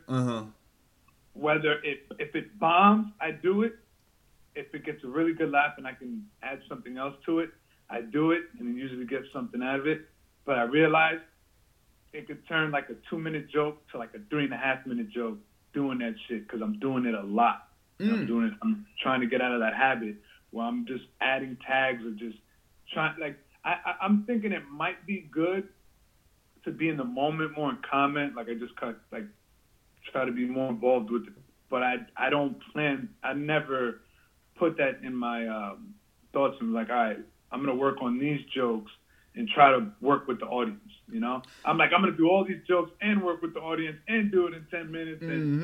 whether if it bombs, I do it. If it gets a really good laugh and I can add something else to it, I do it, and then usually get something out of it. But I realized it could turn like a 2-minute joke to like a 3.5-minute joke doing that shit, because I'm doing it a lot. I'm trying to get out of that habit where I'm just adding tags or just trying. Like I'm thinking it might be good to be in the moment more and comment. Like I just try to be more involved with it. But I don't plan. I never put that in my thoughts and like, all right, I'm going to work on these jokes and try to work with the audience, you know? I'm like, I'm going to do all these jokes and work with the audience and do it in 10 minutes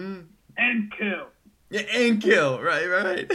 and kill. Yeah, and kill. Right.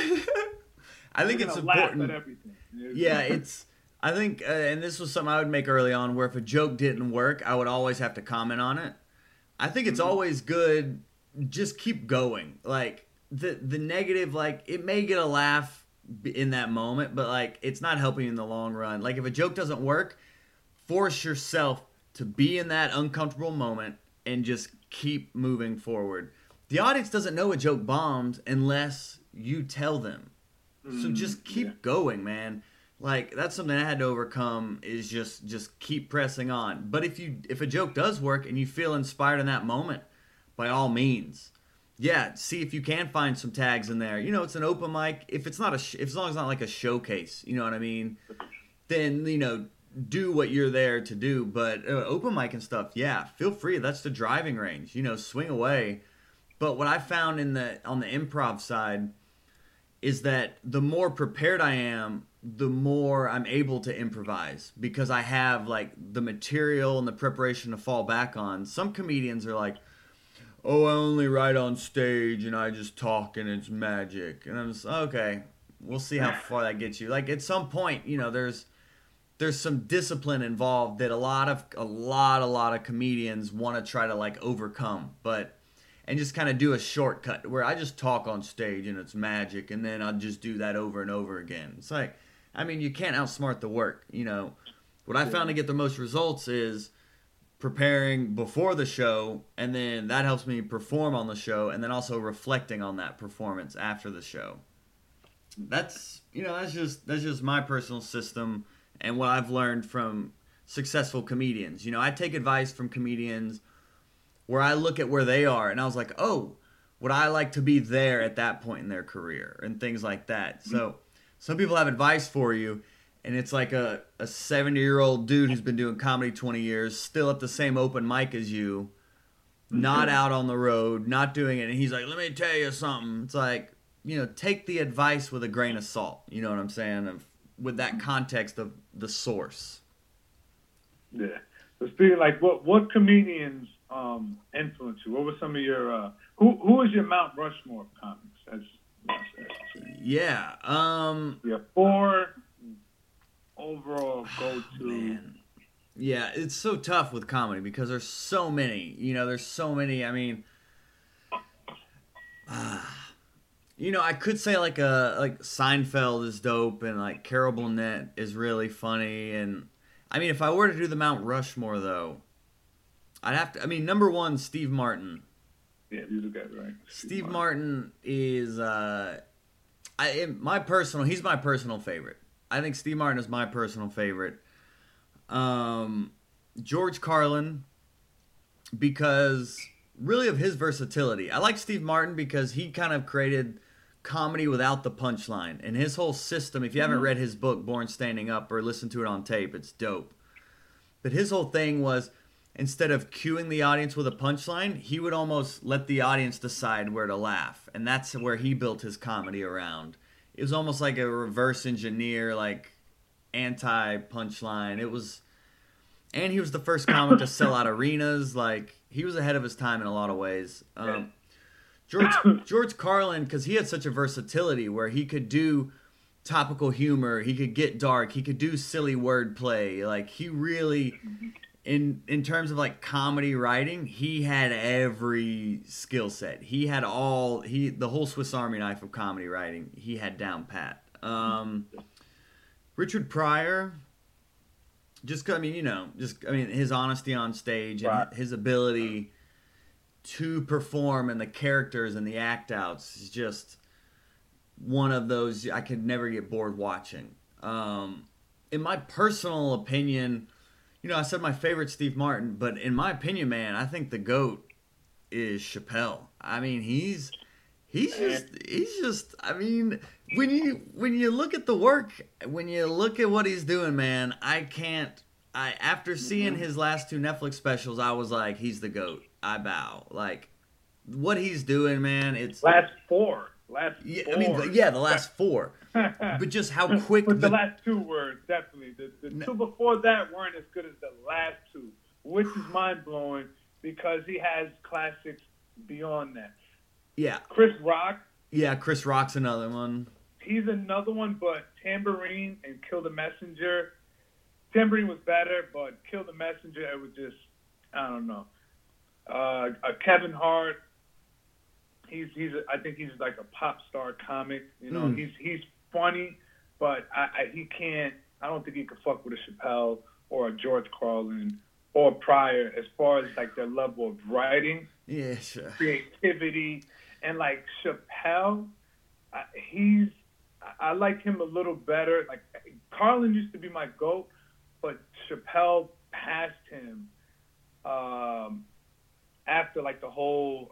I think it's important. Laugh at everything. Yeah, I think, and this was something I would make early on, where if a joke didn't work, I would always have to comment on it. I think it's always good, just keep going. Like, the negative, like, it may get a laugh in that moment, but like it's not helping you in the long run. Like if a joke doesn't work, force yourself to be in that uncomfortable moment and just keep moving forward. The audience doesn't know a joke bombed unless you tell them. So just keep going, man. Like that's something I had to overcome, is just keep pressing on. But if a joke does work and you feel inspired in that moment, by all means, yeah, see if you can find some tags in there. You know, it's an open mic. If it's not if as long as it's not like a showcase, you know what I mean? Then, you know, do what you're there to do. But open mic and stuff, yeah, feel free. That's the driving range. You know, swing away. But what I found on the improv side is that the more prepared I am, the more I'm able to improvise, because I have like the material and the preparation to fall back on. Some comedians are like, oh, I only write on stage and I just talk and it's magic. And I'm just, okay, we'll see how far that gets you. Like at some point, you know, there's some discipline involved that a lot of comedians want to try to like overcome, and just kind of do a shortcut where I just talk on stage and it's magic, and then I'll just do that over and over again. It's like, I mean, you can't outsmart the work, you know. What I found to get the most results is preparing before the show, and then that helps me perform on the show, and then also reflecting on that performance after the show. That's just my personal system and what I've learned from successful comedians. You know, I take advice from comedians where I look at where they are and I was like, oh, would I like to be there at that point in their career and things like that. So some people have advice for you, and it's like a 70-year-old dude who's been doing comedy 20 years, still at the same open mic as you, not out on the road, not doing it. And he's like, let me tell you something. It's like, you know, take the advice with a grain of salt. You know what I'm saying? With that context of the source. Yeah. So speaking, like, what comedians influence you? What were some of your who is your Mount Rushmore of comics? Yeah. Yeah. 4 overall go-to. Man. Yeah, it's so tough with comedy because there's so many. You know, I mean, you know, I could say like Seinfeld is dope, and like Carol Burnett is really funny, and I mean, if I were to do the Mount Rushmore though, I'd have to. I mean, number 1, Steve Martin. Yeah, he's a guy, right? Steve Martin is he's my personal favorite. I think Steve Martin is my personal favorite. George Carlin, because really of his versatility. I like Steve Martin because he kind of created comedy without the punchline, and his whole system, if you haven't read his book Born Standing Up or listened to it on tape, it's dope. But his whole thing was, instead of cueing the audience with a punchline, he would almost let the audience decide where to laugh. And that's where he built his comedy around. It was almost like a reverse engineer, like anti-punchline. It was, and he was the first comic to sell out arenas. Like, he was ahead of his time in a lot of ways. George Carlin, because he had such a versatility where he could do topical humor, he could get dark, he could do silly wordplay. Like, he really, in terms of like comedy writing, he had every skill set. He had the whole Swiss Army knife of comedy writing. He had down pat. Richard Pryor, his honesty on stage and his ability to perform and the characters and the act outs is just one of those I could never get bored watching. In my personal opinion, I said my favorite Steve Martin, but in my opinion, man, I think the GOAT is Chappelle. I mean, he's just I mean, when you look at the work, when you look at what he's doing, man, after seeing his last 2 Netflix specials, I was like, he's the GOAT. I bow. Like, what he's doing, man, it's last four. The last 4. But just how quick. But the last 2 were definitely the 2 before that weren't as good as the last 2, which is mind blowing because he has classics beyond that. Yeah. Chris Rock. Yeah, Chris Rock's another one. He's another one, but Tambourine and Kill the Messenger. Tambourine was better, but Kill the Messenger, it was just, I don't know. Kevin Hart. I think he's like a pop star comic. He's funny, but he can't. I don't think he could fuck with a Chappelle or a George Carlin or Pryor as far as like their level of writing, creativity, and like Chappelle. I like him a little better. Like Carlin used to be my GOAT, but Chappelle passed him after like the whole.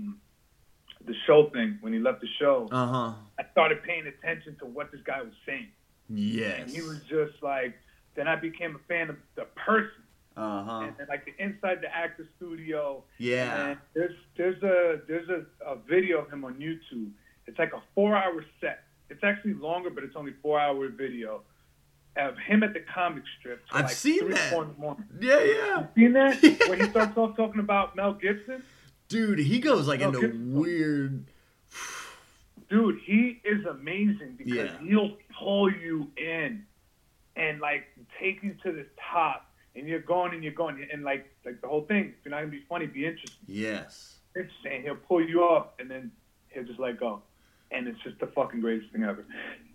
The show thing, when he left the show, I started paying attention to what this guy was saying. Yes. And he was just like, then I became a fan of the person. And like the inside the actor studio. Yeah. And there's a video of him on YouTube. It's like a 4-hour set. It's actually longer, but it's only 4-hour video of him at the comic strip. I've seen that. Yeah. You seen that? When he starts off talking about Mel Gibson. Dude, he goes like into weird. Dude, he is amazing because he'll pull you in and like take you to the top, and you're going and like the whole thing. If you're not gonna be funny, be interesting. Yes. Interesting. He'll pull you up, and then he'll just let go, and it's just the fucking greatest thing ever.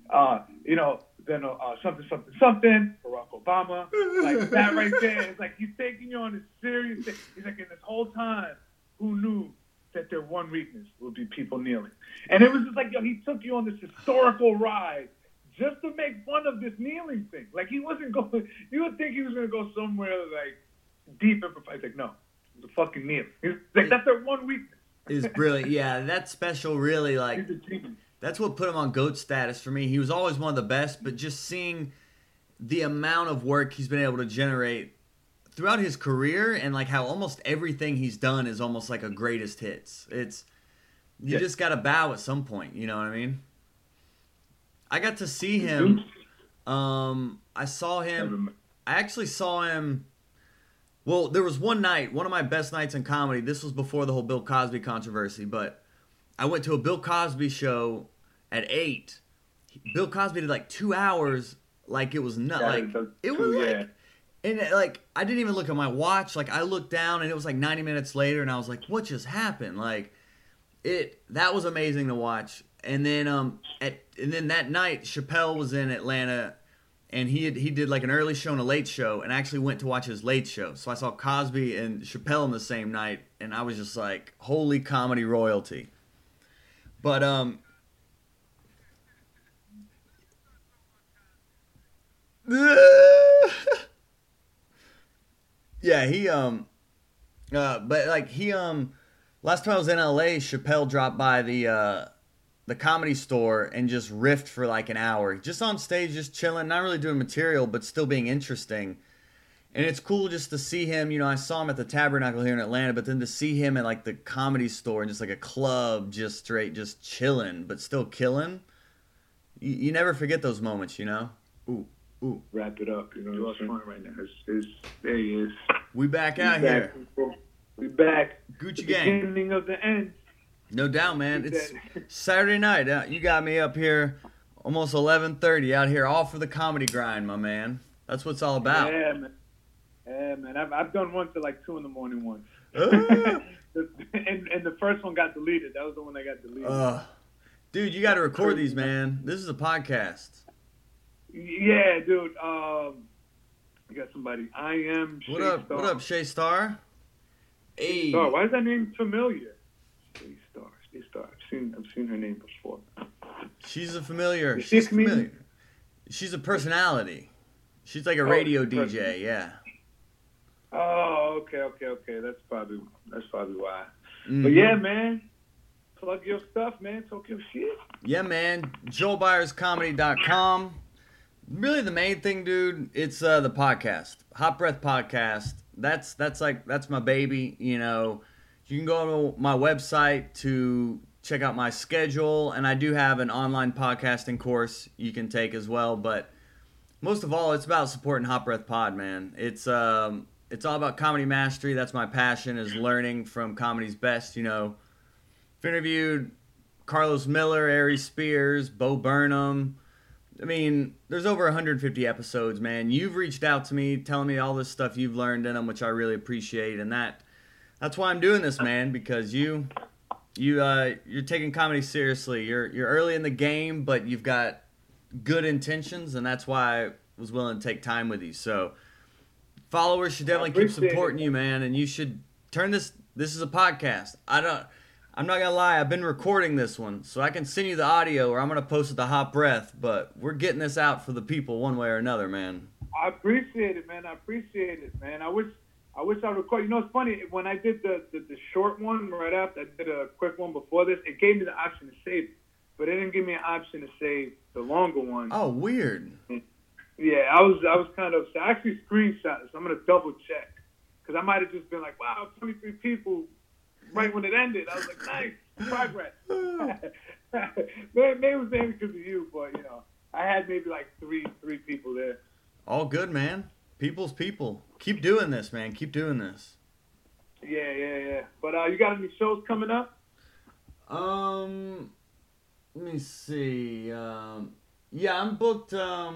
Then something. Barack Obama, like that right there. It's like he's taking you on a serious thing. He's like, in this whole time, who knew that their one weakness would be people kneeling? And it was just like, he took you on this historical ride just to make fun of this kneeling thing. Like, he wasn't going, you would think he was going to go somewhere, like, deep and profound. Like, no, it was a fucking kneeling. He's like, that's their one weakness. Is brilliant. Yeah, that special really, like, that's what put him on GOAT status for me. He was always one of the best, but just seeing the amount of work he's been able to generate throughout his career, and like how almost everything he's done is almost like a greatest hits. You just got to bow at some point. You know what I mean? I got to see him. I actually saw him. Well, there was one night, one of my best nights in comedy. This was before the whole Bill Cosby controversy, but I went to a Bill Cosby show at 8. Bill Cosby did like 2 hours, like it was nuts. And like, I didn't even look at my watch. Like, I looked down and it was like 90 minutes later, and I was like, what just happened? Like, that was amazing to watch. And then that night, Chappelle was in Atlanta, and he did like an early show and a late show, and I actually went to watch his late show. So I saw Cosby and Chappelle in the same night, and I was just like, holy comedy royalty. But yeah, last time I was in LA, Chappelle dropped by the Comedy Store and just riffed for like an hour, just on stage, just chilling, not really doing material, but still being interesting. And it's cool just to see him, I saw him at the Tabernacle here in Atlanta, but then to see him at like the Comedy Store and just like a club, just straight, just chilling, but still killing. You never forget those moments, Ooh. Wrap it up, What's fun right now? There he is. We back out here. We back. Gucci gang. Beginning of the end. No doubt, man. It's Saturday night. You got me up here almost 11:30 out here, all for the comedy grind, my man. That's what it's all about. Yeah, man. I've done one till like 2 in the morning once. and the first one got deleted. That was the one that got deleted. Dude, you got to record these, man. This is a podcast. Yeah, dude. You got somebody. I am Shay Star. What up, Shay Star? Hey. Star. Why is that name familiar? Shay Star. I've seen her name before. She's a familiar. She's familiar. She's a personality. She's like a radio DJ. Yeah. Oh, okay. That's probably why. Mm-hmm. But yeah, man. Plug your stuff, man. Talk your shit. Yeah, man. JoelByersComedy.com. Really, the main thing, dude, it's the podcast, Hot Breath Podcast. That's my baby. You can go to my website to check out my schedule, and I do have an online podcasting course you can take as well. But most of all, it's about supporting Hot Breath Pod, man. It's all about comedy mastery. That's my passion, is learning from comedy's best. I've interviewed Carlos Miller, Ari Spears, Bo Burnham. I mean, there's over 150 episodes, man. You've reached out to me telling me all this stuff you've learned in them, which I really appreciate. And that's why I'm doing this, man, because you're taking comedy seriously. You're early in the game, but you've got good intentions, and that's why I was willing to take time with you. So followers should definitely keep supporting you, man, and you should turn this is a podcast. I'm not going to lie, I've been recording this one, so I can send you the audio, or I'm going to post it to Hot Breath, but we're getting this out for the people one way or another, man. I appreciate it, man. I wish I recorded. It's funny, when I did the short one right after, I did a quick one before this, it gave me the option to save it, but it didn't give me an option to save the longer one. Oh, weird. Yeah, I was kind of upset. I actually screenshot it, so I'm going to double check, because I might have just been like, wow, 23 people. Right when it ended, I was like, nice, progress. Maybe it was maybe because of you, but, I had maybe like three people there. All good, man. People's people. Keep doing this, man. Keep doing this. Yeah. But you got any shows coming up? Let me see. I'm booked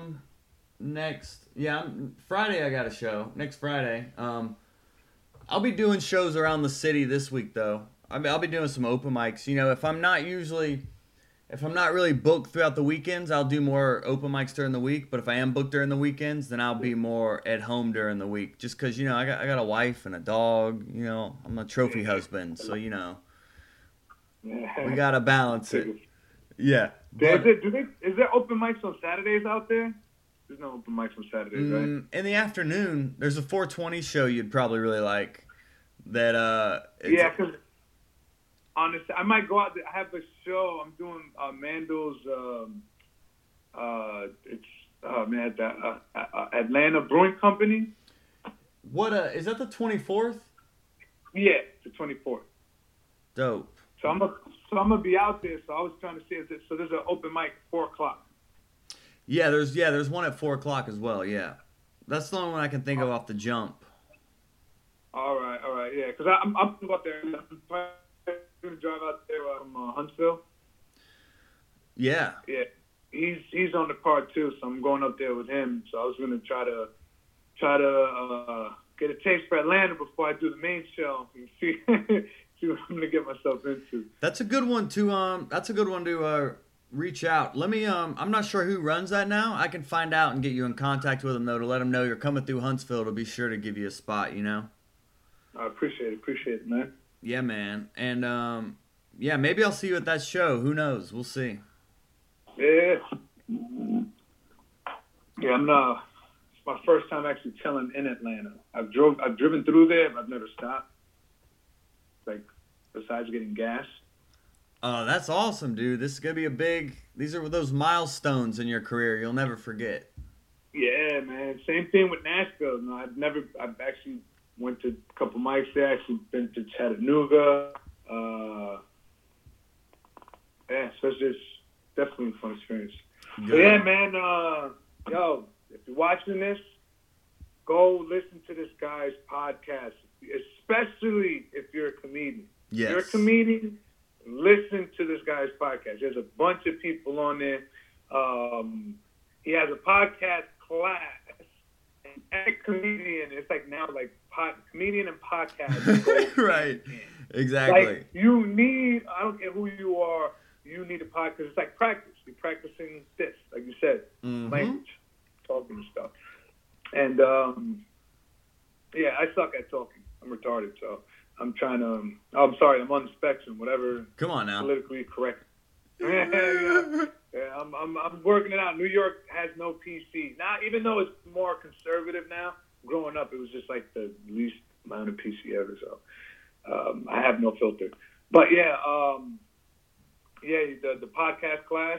next. Friday I got a show. Next Friday. I'll be doing shows around the city this week, though. I'll be doing some open mics. If I'm not really booked throughout the weekends, I'll do more open mics during the week. But if I am booked during the weekends, then I'll be more at home during the week. Just because, I got a wife and a dog. I'm a trophy husband, so we gotta balance it. Yeah. Is there open mics on Saturdays out there? There's no open mics on Saturdays, right? In the afternoon, there's a 420 show you'd probably really like. That because honestly, I might go out there. I have a show. I'm doing Mando's. At the Atlanta Brewing Company. What is that? The 24th? Yeah, the 24th. Dope. So I'm gonna be out there. So I was trying to see so there's an open mic at 4:00. Yeah, there's one at 4:00 as well. Yeah, that's the only one I can think of off the jump. All right, yeah, because I'm up there. I'm gonna drive out there from Huntsville. Yeah. Yeah, he's on the card too, so I'm going up there with him. So I was gonna try to get a taste for Atlanta before I do the main show and see what I'm gonna get myself into. That's a good one to reach out. Let me I'm not sure who runs that now. I can find out and get you in contact with them, though, to let them know you're coming through Huntsville, to be sure to give you a spot, I appreciate it, man. Yeah, man. And maybe I'll see you at that show. Who knows? We'll see. Yeah, it's my first time actually chilling in Atlanta. I've driven through there, but I've never stopped, like, besides getting gas. Oh, that's awesome, dude. This is going to be these are those milestones in your career you'll never forget. Yeah, man. Same thing with Nashville. No, I've actually went to a couple mics there. Actually been to Chattanooga. So it's just definitely a fun experience. But yeah, man. Yo, if you're watching this, go listen to this guy's podcast, especially if you're a comedian. Yes. If you're a comedian, listen to this guy's podcast. There's a bunch of people on there. He has a podcast class. And every comedian, it's like now like comedian and podcast. Right. Exactly. Like you need, I don't care who you are, you need a podcast. It's like practice. You're practicing this, like you said, language, talking and stuff. And yeah, I suck at talking. I'm retarded, so I'm trying to. I'm sorry, I'm on the spectrum. Whatever. Come on now. Politically correct. Yeah, I'm working it out. New York has no PC now, even though it's more conservative now. Growing up, it was just like the least amount of PC ever. So I have no filter. But yeah, the podcast class.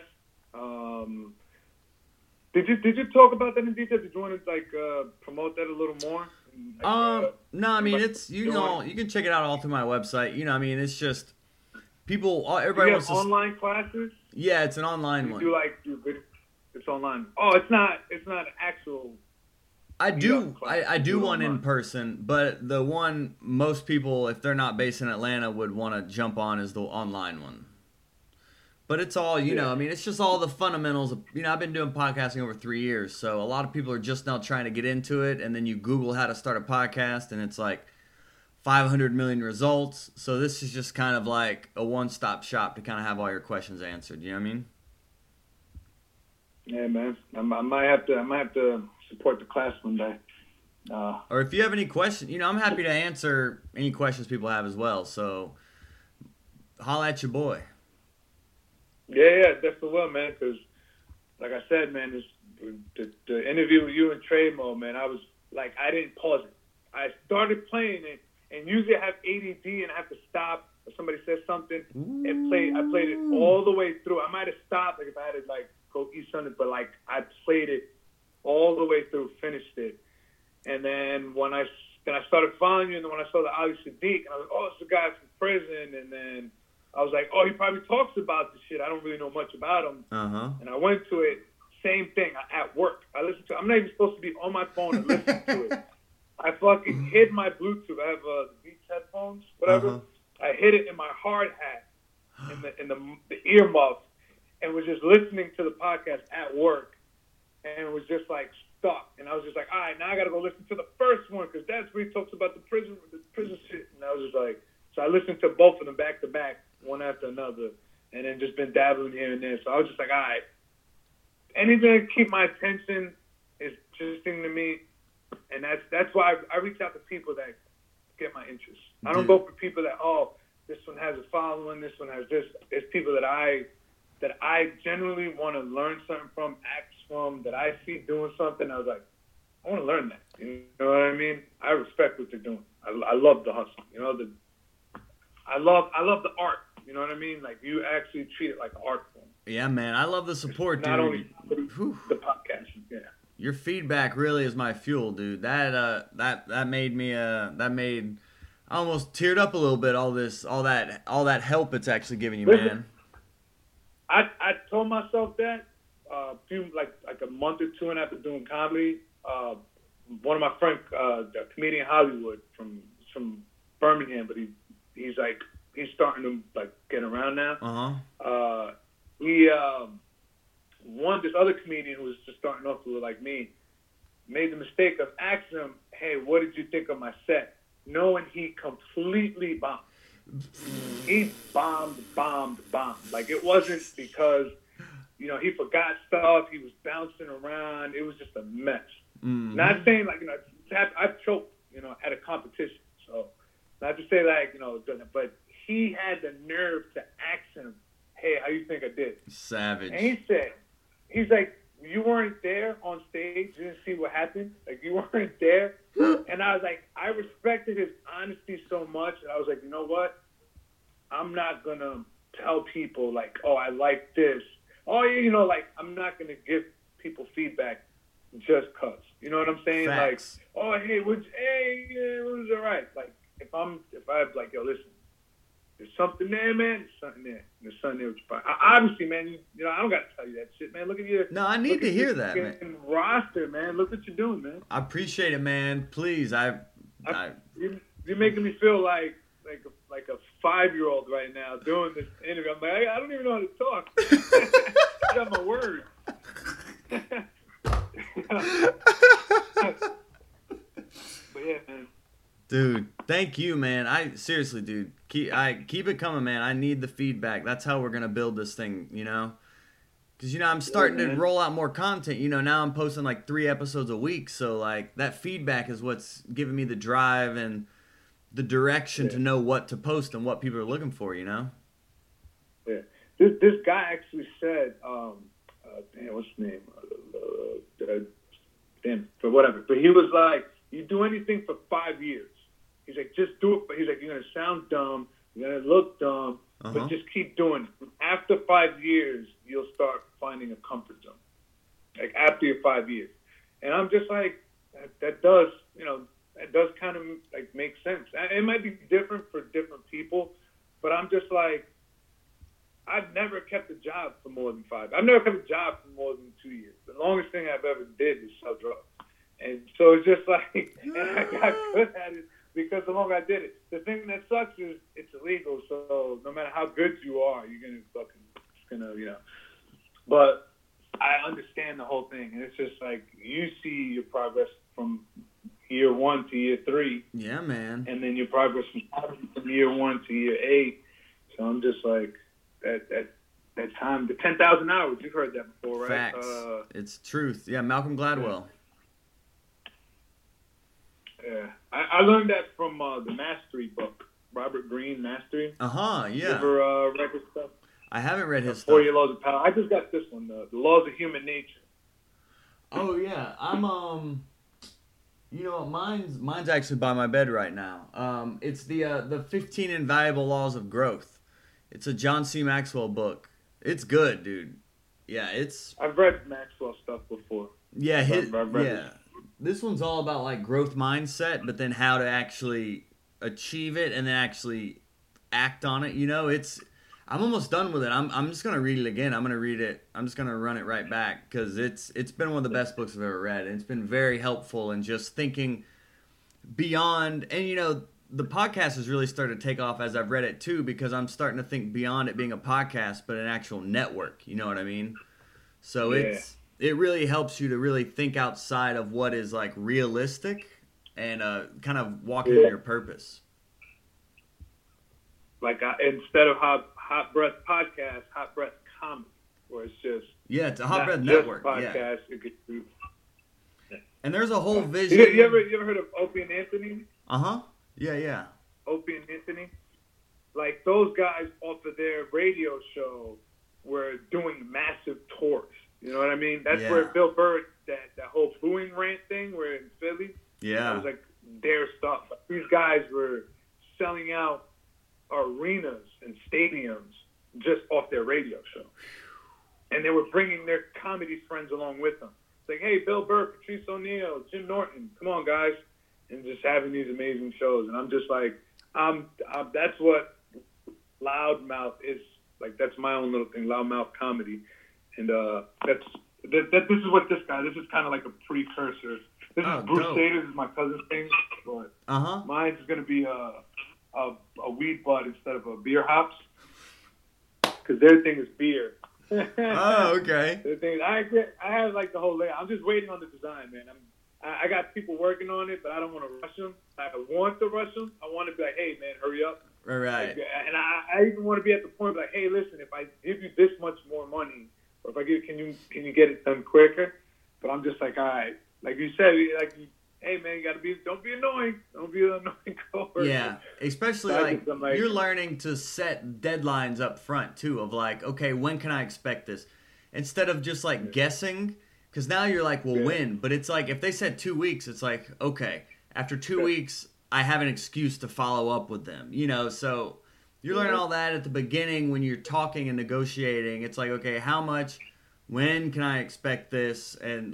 Did you talk about that in detail? Did you want to like promote that a little more? Like, no, I mean it's you can check it out all through my website. You know, I mean it's just everybody wants to online classes. Yeah, it's an online one. It's online. Oh, it's not actual. I do one in person, but the one most people, if they're not based in Atlanta, would want to jump on is the online one. But it's all, you know, I mean, it's just all the fundamentals. I've been doing podcasting over 3 years, so a lot of people are just now trying to get into it, and then you Google how to start a podcast, and it's like 500 million results. So this is just kind of like a one-stop shop to kind of have all your questions answered. You know what I mean? Yeah, man. I might have to support the class one day. Or if you have any questions, I'm happy to answer any questions people have as well. So holla at your boy. Yeah, definitely will, man. Because, like I said, man, the interview with you and Trey Mo, man, I was like, I didn't pause it. I started playing it, and usually I have ADD and I have to stop if somebody says something. I played it all the way through. I might have stopped, like if I had to like go eat something, but like I played it all the way through, finished it, and then when I started following you, and then when I saw the Ali Sadiq, and I was like, oh, it's the guy from prison, and then I was like, oh, he probably talks about this shit. I don't really know much about him. And I went to it, same thing, at work. I'm not even supposed to be on my phone and listen to it. I fucking hid my Bluetooth. I have the Beats headphones, whatever. I hid it in my hard hat, in the earmuff, and was just listening to the podcast at work, and was just like stuck. And I was just like, all right, now I got to go listen to the first one, because that's where he talks about the prison shit. And I was just like, so I listened to both of them back to back, one after another, and then just been dabbling here and there. So I was just like, all right, anything to keep my attention is interesting to me, and that's why I reach out to people that get my interest. I don't go for people that, oh, this one has a following, this one has this. It's people that I generally want to learn something from, act from, that I see doing something. I was like, I want to learn that. You know what I mean? I respect what they're doing. I love the hustle. I love the art. You know what I mean? Like, you actually treat it like an art form. Yeah, man. I love the support, dude. Not only the podcast. Yeah. Your feedback really is my fuel, dude. That made me I almost teared up a little bit. All that help it's actually giving you, man. I told myself that a few like a month or two after doing comedy. One of my friends, the comedian Hollywood from Birmingham, but he's starting to like get around now. This other comedian who was just starting off with like me made the mistake of asking him, hey, what did you think of my set? Knowing he completely bombed. He bombed. Like, it wasn't because, he forgot stuff. He was bouncing around. It was just a mess. Not saying like, I've choked, at a competition. So not to say like, but he had the nerve to ask him, hey, how you think I did? Savage. And he's like, you weren't there on stage. You didn't see what happened. Like, you weren't there. And I was like, I respected his honesty so much. And I was like, you know what? I'm not going to tell people like, oh, I like this. Oh, yeah, like, I'm not going to give people feedback just cause. You know what I'm saying? Facts. Like, oh, hey, it was all right. Like, if I'm like, yo, listen, there's something there, man. There's something there. There's something there with your body. Obviously, man, you know, I don't got to tell you that shit, man. Look at your No, I need to hear that, man. Roster, man. Look what you're doing, man. I appreciate it, man. Please, you're making me feel like a 5-year-old right now doing this interview. I'm like, I don't even know how to talk. I got my words. But yeah, man. Dude, thank you, man. I seriously, dude, keep it coming, man. I need the feedback. That's how we're gonna build this thing, you know. Because, you know, I'm starting to roll out more content. You know, now I'm posting like 3 episodes a week. So, like, that feedback is what's giving me the drive and the direction to know what to post and what people are looking for, you know? Yeah. This guy actually said, damn, what's his name? But whatever. But he was like, you do anything for 5 years. He's like, just do it. He's like, you're going to sound dumb. You're going to look dumb. But just keep doing it. After 5 years, you'll start finding a comfort zone. Like, after your 5 years. And I'm just like, that does, you know, that does kind of, like, make sense. It might be different for different people, but I'm just like, I've never kept a job for more than 5. I've never kept a job for more than 2 years. The longest thing I've ever did is sell drugs. And so it's just like, and I got good at it because the longer I did it. The thing that sucks is it's illegal, so no matter how good you are, you're going to fucking, it's going to, you know. But I understand the whole thing. And it's just like, you see your progress from year 1 to year 3. Yeah, man. And then your progress from year 1 to year 8. So I'm just like, that time, the 10,000 hours, you've heard that before, right? Facts. It's truth. Yeah, Malcolm Gladwell. Yeah. I learned that from the Mastery book, Robert Greene, Mastery. Yeah. You ever read his stuff? I haven't read his stuff. 4 Year Laws of Power. I just got this one, The Laws of Human Nature. Oh, yeah. I'm, you know, mine's actually by my bed right now. It's the 15 Invaluable Laws of Growth. It's a John C. Maxwell book. It's good, dude. Yeah, I've read Maxwell stuff before. Yeah, this one's all about like growth mindset, but then how to actually achieve it and then actually act on it. You know, I'm almost done with it. I'm just gonna read it again. I'm gonna read it. I'm just gonna run it right back because it's been one of the best books I've ever read, and it's been very helpful in just thinking beyond. And you know, the podcast has really started to take off as I've read it too, because I'm starting to think beyond it being a podcast, but an actual network. You know what I mean? So it really helps you to really think outside of what is like realistic and kind of walk into your purpose. Like instead of Hot Breath Podcast, Hot Breath Comedy, where it's just it's a Hot Breath Network podcast. Yeah. And there's a whole vision. You ever heard of Opie and Anthony? Yeah. Opie and Anthony, like those guys off of their radio show were doing massive tours. You know what I mean? That's where Bill Burr, that whole booing rant thing, where in Philly, that was like their stuff. These guys were selling out arenas and stadiums just off their radio show, and they were bringing their comedy friends along with them. It's like, hey, Bill Burr, Patrice O'Neal, Jim Norton, come on, guys, and just having these amazing shows. And I'm just like, that's what Loudmouth is. Like, that's my own little thing, Loudmouth Comedy. And this is what this is kind of like a precursor. This is Bruce Sater, this is my cousin's thing, but mine's going to be a weed bud instead of a beer hops, because their thing is beer. Oh, okay. Their thing, I have like the whole layout. I'm just waiting on the design, man. I got people working on it, but I don't want to rush them. I want to rush them. I want to be like, hey, man, hurry up. Right. Like, and I even want to be at the point like, hey, listen, if I give you this much more money, or if I give, can you get it done quicker? But I'm just like, all right, like you said, like, hey man, don't be annoying, don't be an annoying coworker. Yeah, especially like you're learning to set deadlines up front too, of like, okay, when can I expect this? Instead of just like guessing, because now you're like, well, when? But it's like if they said 2 weeks, it's like, okay, after 2 weeks, I have an excuse to follow up with them, you know. So you're learning all that at the beginning when you're talking and negotiating. It's like, okay, how much, when can I expect this? And like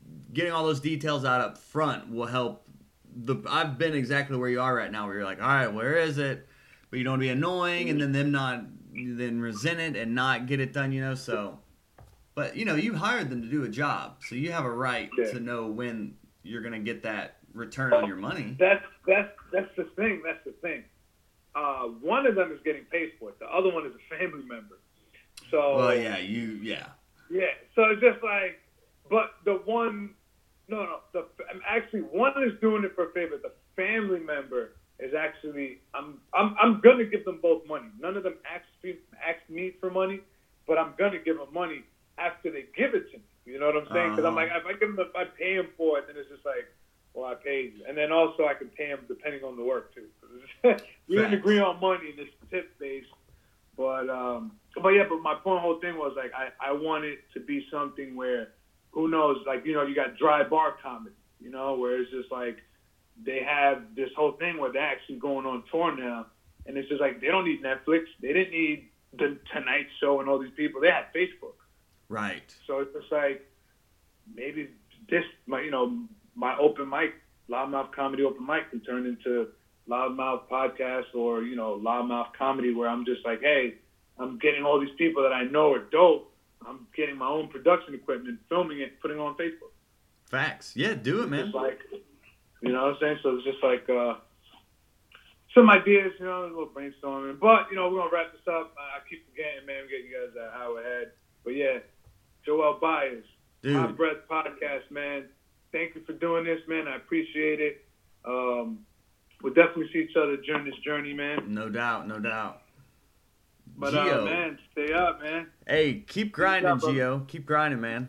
getting all those details out up front will help. I've been exactly where you are right now, where you're like, all right, where is it? But you don't want to be annoying, and then them not then resent it and not get it done, So, but you hired them to do a job, so you have a right to know when you're gonna get that return on your money. That's the thing. That's the thing. One of them is getting paid for it. The other one is a family member. So. Well, yeah. Yeah. So it's just like, but the one, actually one is doing it for a favor. The family member is actually, I'm gonna give them both money. None of them asked me for money, but I'm gonna give them money after they give it to me. You know what I'm saying? Because I'm like, if I pay them for it, then it's just like, well, I paid you. And then also I can pay them depending on the work too. We didn't agree on money in this tip base, but my whole thing was like, I want it to be something where, who knows, like, you got dry bar comedy, where it's just like, they have this whole thing where they're actually going on tour now, and it's just like, they don't need Netflix. They didn't need the Tonight Show and all these people. They had Facebook. Right. So it's just like, maybe this, my open mic, Loudmouth Comedy open mic can turn into Loudmouth Podcast or, Loudmouth Comedy, where I'm just like, hey, I'm getting all these people that I know are dope. I'm getting my own production equipment, filming it, putting it on Facebook. Facts. Yeah, do it, man. It's like, you know what I'm saying? So it's just like some ideas, a little brainstorming. But, we're going to wrap this up. I keep forgetting, man. We're getting you guys an hour ahead. But, yeah, Joel Baez, Hot Breath Podcast, man. Thank you for doing this, man. I appreciate it. We'll definitely see each other during this journey, man. No doubt. But, man, stay up, man. Hey, keep grinding, Gio. Keep grinding, man.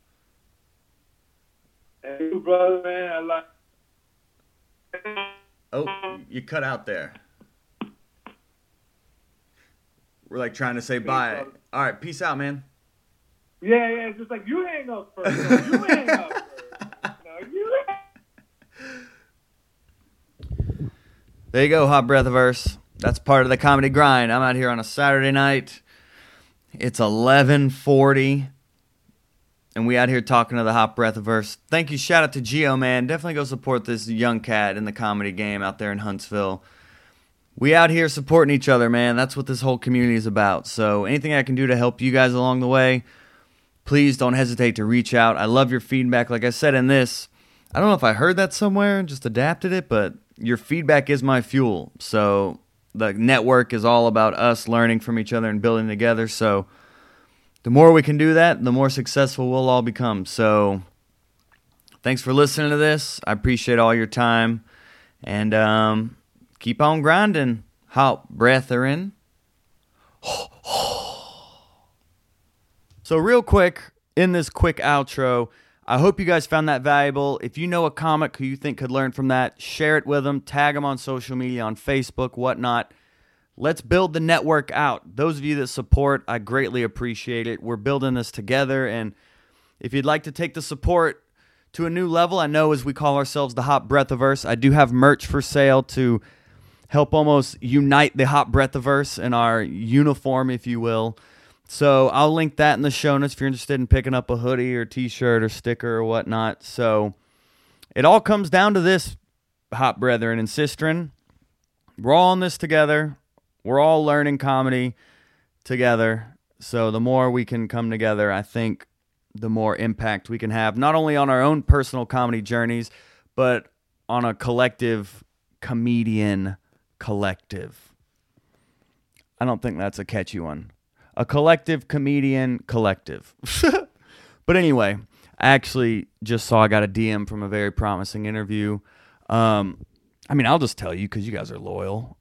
Hey, you, brother, man. I like. Oh, you cut out there. We're like trying to say bye. All right, peace out, man. Yeah, it's just like, you hang up first. You hang up first. No, you There you go, Hot Breathiverse. That's part of the comedy grind. I'm out here on a Saturday night. It's 11:40. And we out here talking to the Hot Breathiverse. Thank you. Shout out to Gio, man. Definitely go support this young cat in the comedy game out there in Huntsville. We out here supporting each other, man. That's what this whole community is about. So anything I can do to help you guys along the way, please don't hesitate to reach out. I love your feedback. Like I said in this, I don't know if I heard that somewhere, just adapted it, but your feedback is my fuel. So the network is all about us learning from each other and building together. So the more we can do that, the more successful we'll all become. So thanks for listening to this. I appreciate all your time. And keep on grinding. Hot Breatherin. So real quick, in this quick outro, I hope you guys found that valuable. If you know a comic who you think could learn from that, share it with them. Tag them on social media, on Facebook, whatnot. Let's build the network out. Those of you that support, I greatly appreciate it. We're building this together, and if you'd like to take the support to a new level, I know as we call ourselves the Hot Breathiverse, I do have merch for sale to help almost unite the Hot Breathiverse in our uniform, if you will. So I'll link that in the show notes if you're interested in picking up a hoodie or t-shirt or sticker or whatnot. So it all comes down to this, Hot Brethren and Sistren. We're all in this together. We're all learning comedy together. So the more we can come together, I think the more impact we can have, not only on our own personal comedy journeys, but on a collective comedian collective. I don't think that's a catchy one. A collective comedian collective. But anyway, I actually just saw I got a DM from a very promising interview. I'll just tell you because you guys are loyal.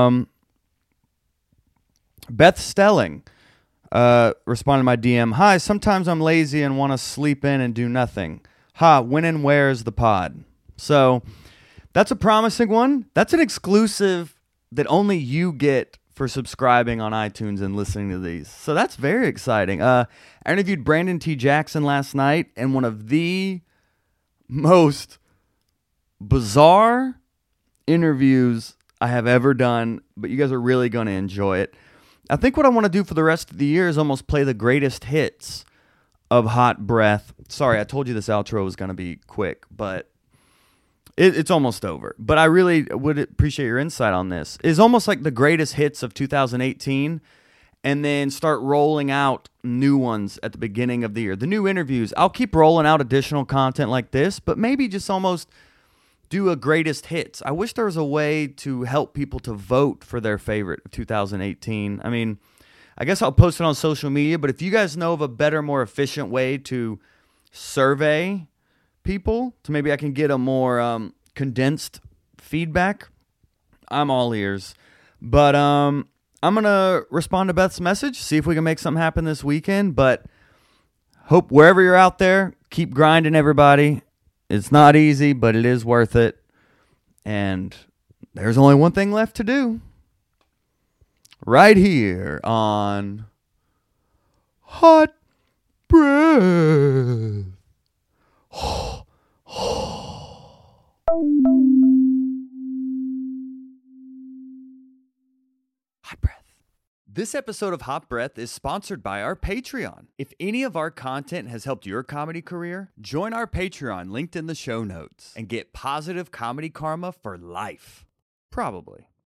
Beth Stelling responded to my DM. Hi, sometimes I'm lazy and want to sleep in and do nothing. When and where is the pod? So that's a promising one. That's an exclusive that only you get for subscribing on iTunes and listening to these. So that's very exciting. I interviewed Brandon T. Jackson last night, and one of the most bizarre interviews I have ever done, but you guys are really going to enjoy it. I think what I want to do for the rest of the year is almost play the greatest hits of Hot Breath. Sorry, I told you this outro was going to be quick, but it's almost over. But I really would appreciate your insight on this. It's almost like the greatest hits of 2018, and then start rolling out new ones at the beginning of the year. The new interviews. I'll keep rolling out additional content like this, but maybe just almost do a greatest hits. I wish there was a way to help people to vote for their favorite of 2018. I mean, I guess I'll post it on social media, but if you guys know of a better, more efficient way to survey people, to maybe I can get a more condensed feedback, I'm all ears. But I'm going to respond to Beth's message, see if we can make something happen this weekend. But hope wherever you're out there, keep grinding, everybody. It's not easy, but it is worth it. And there's only one thing left to do. Right here on Hot Breath. Hot Breath. This episode of Hot Breath is sponsored by our Patreon. If any of our content has helped your comedy career, join our Patreon linked in the show notes and get positive comedy karma for life. Probably.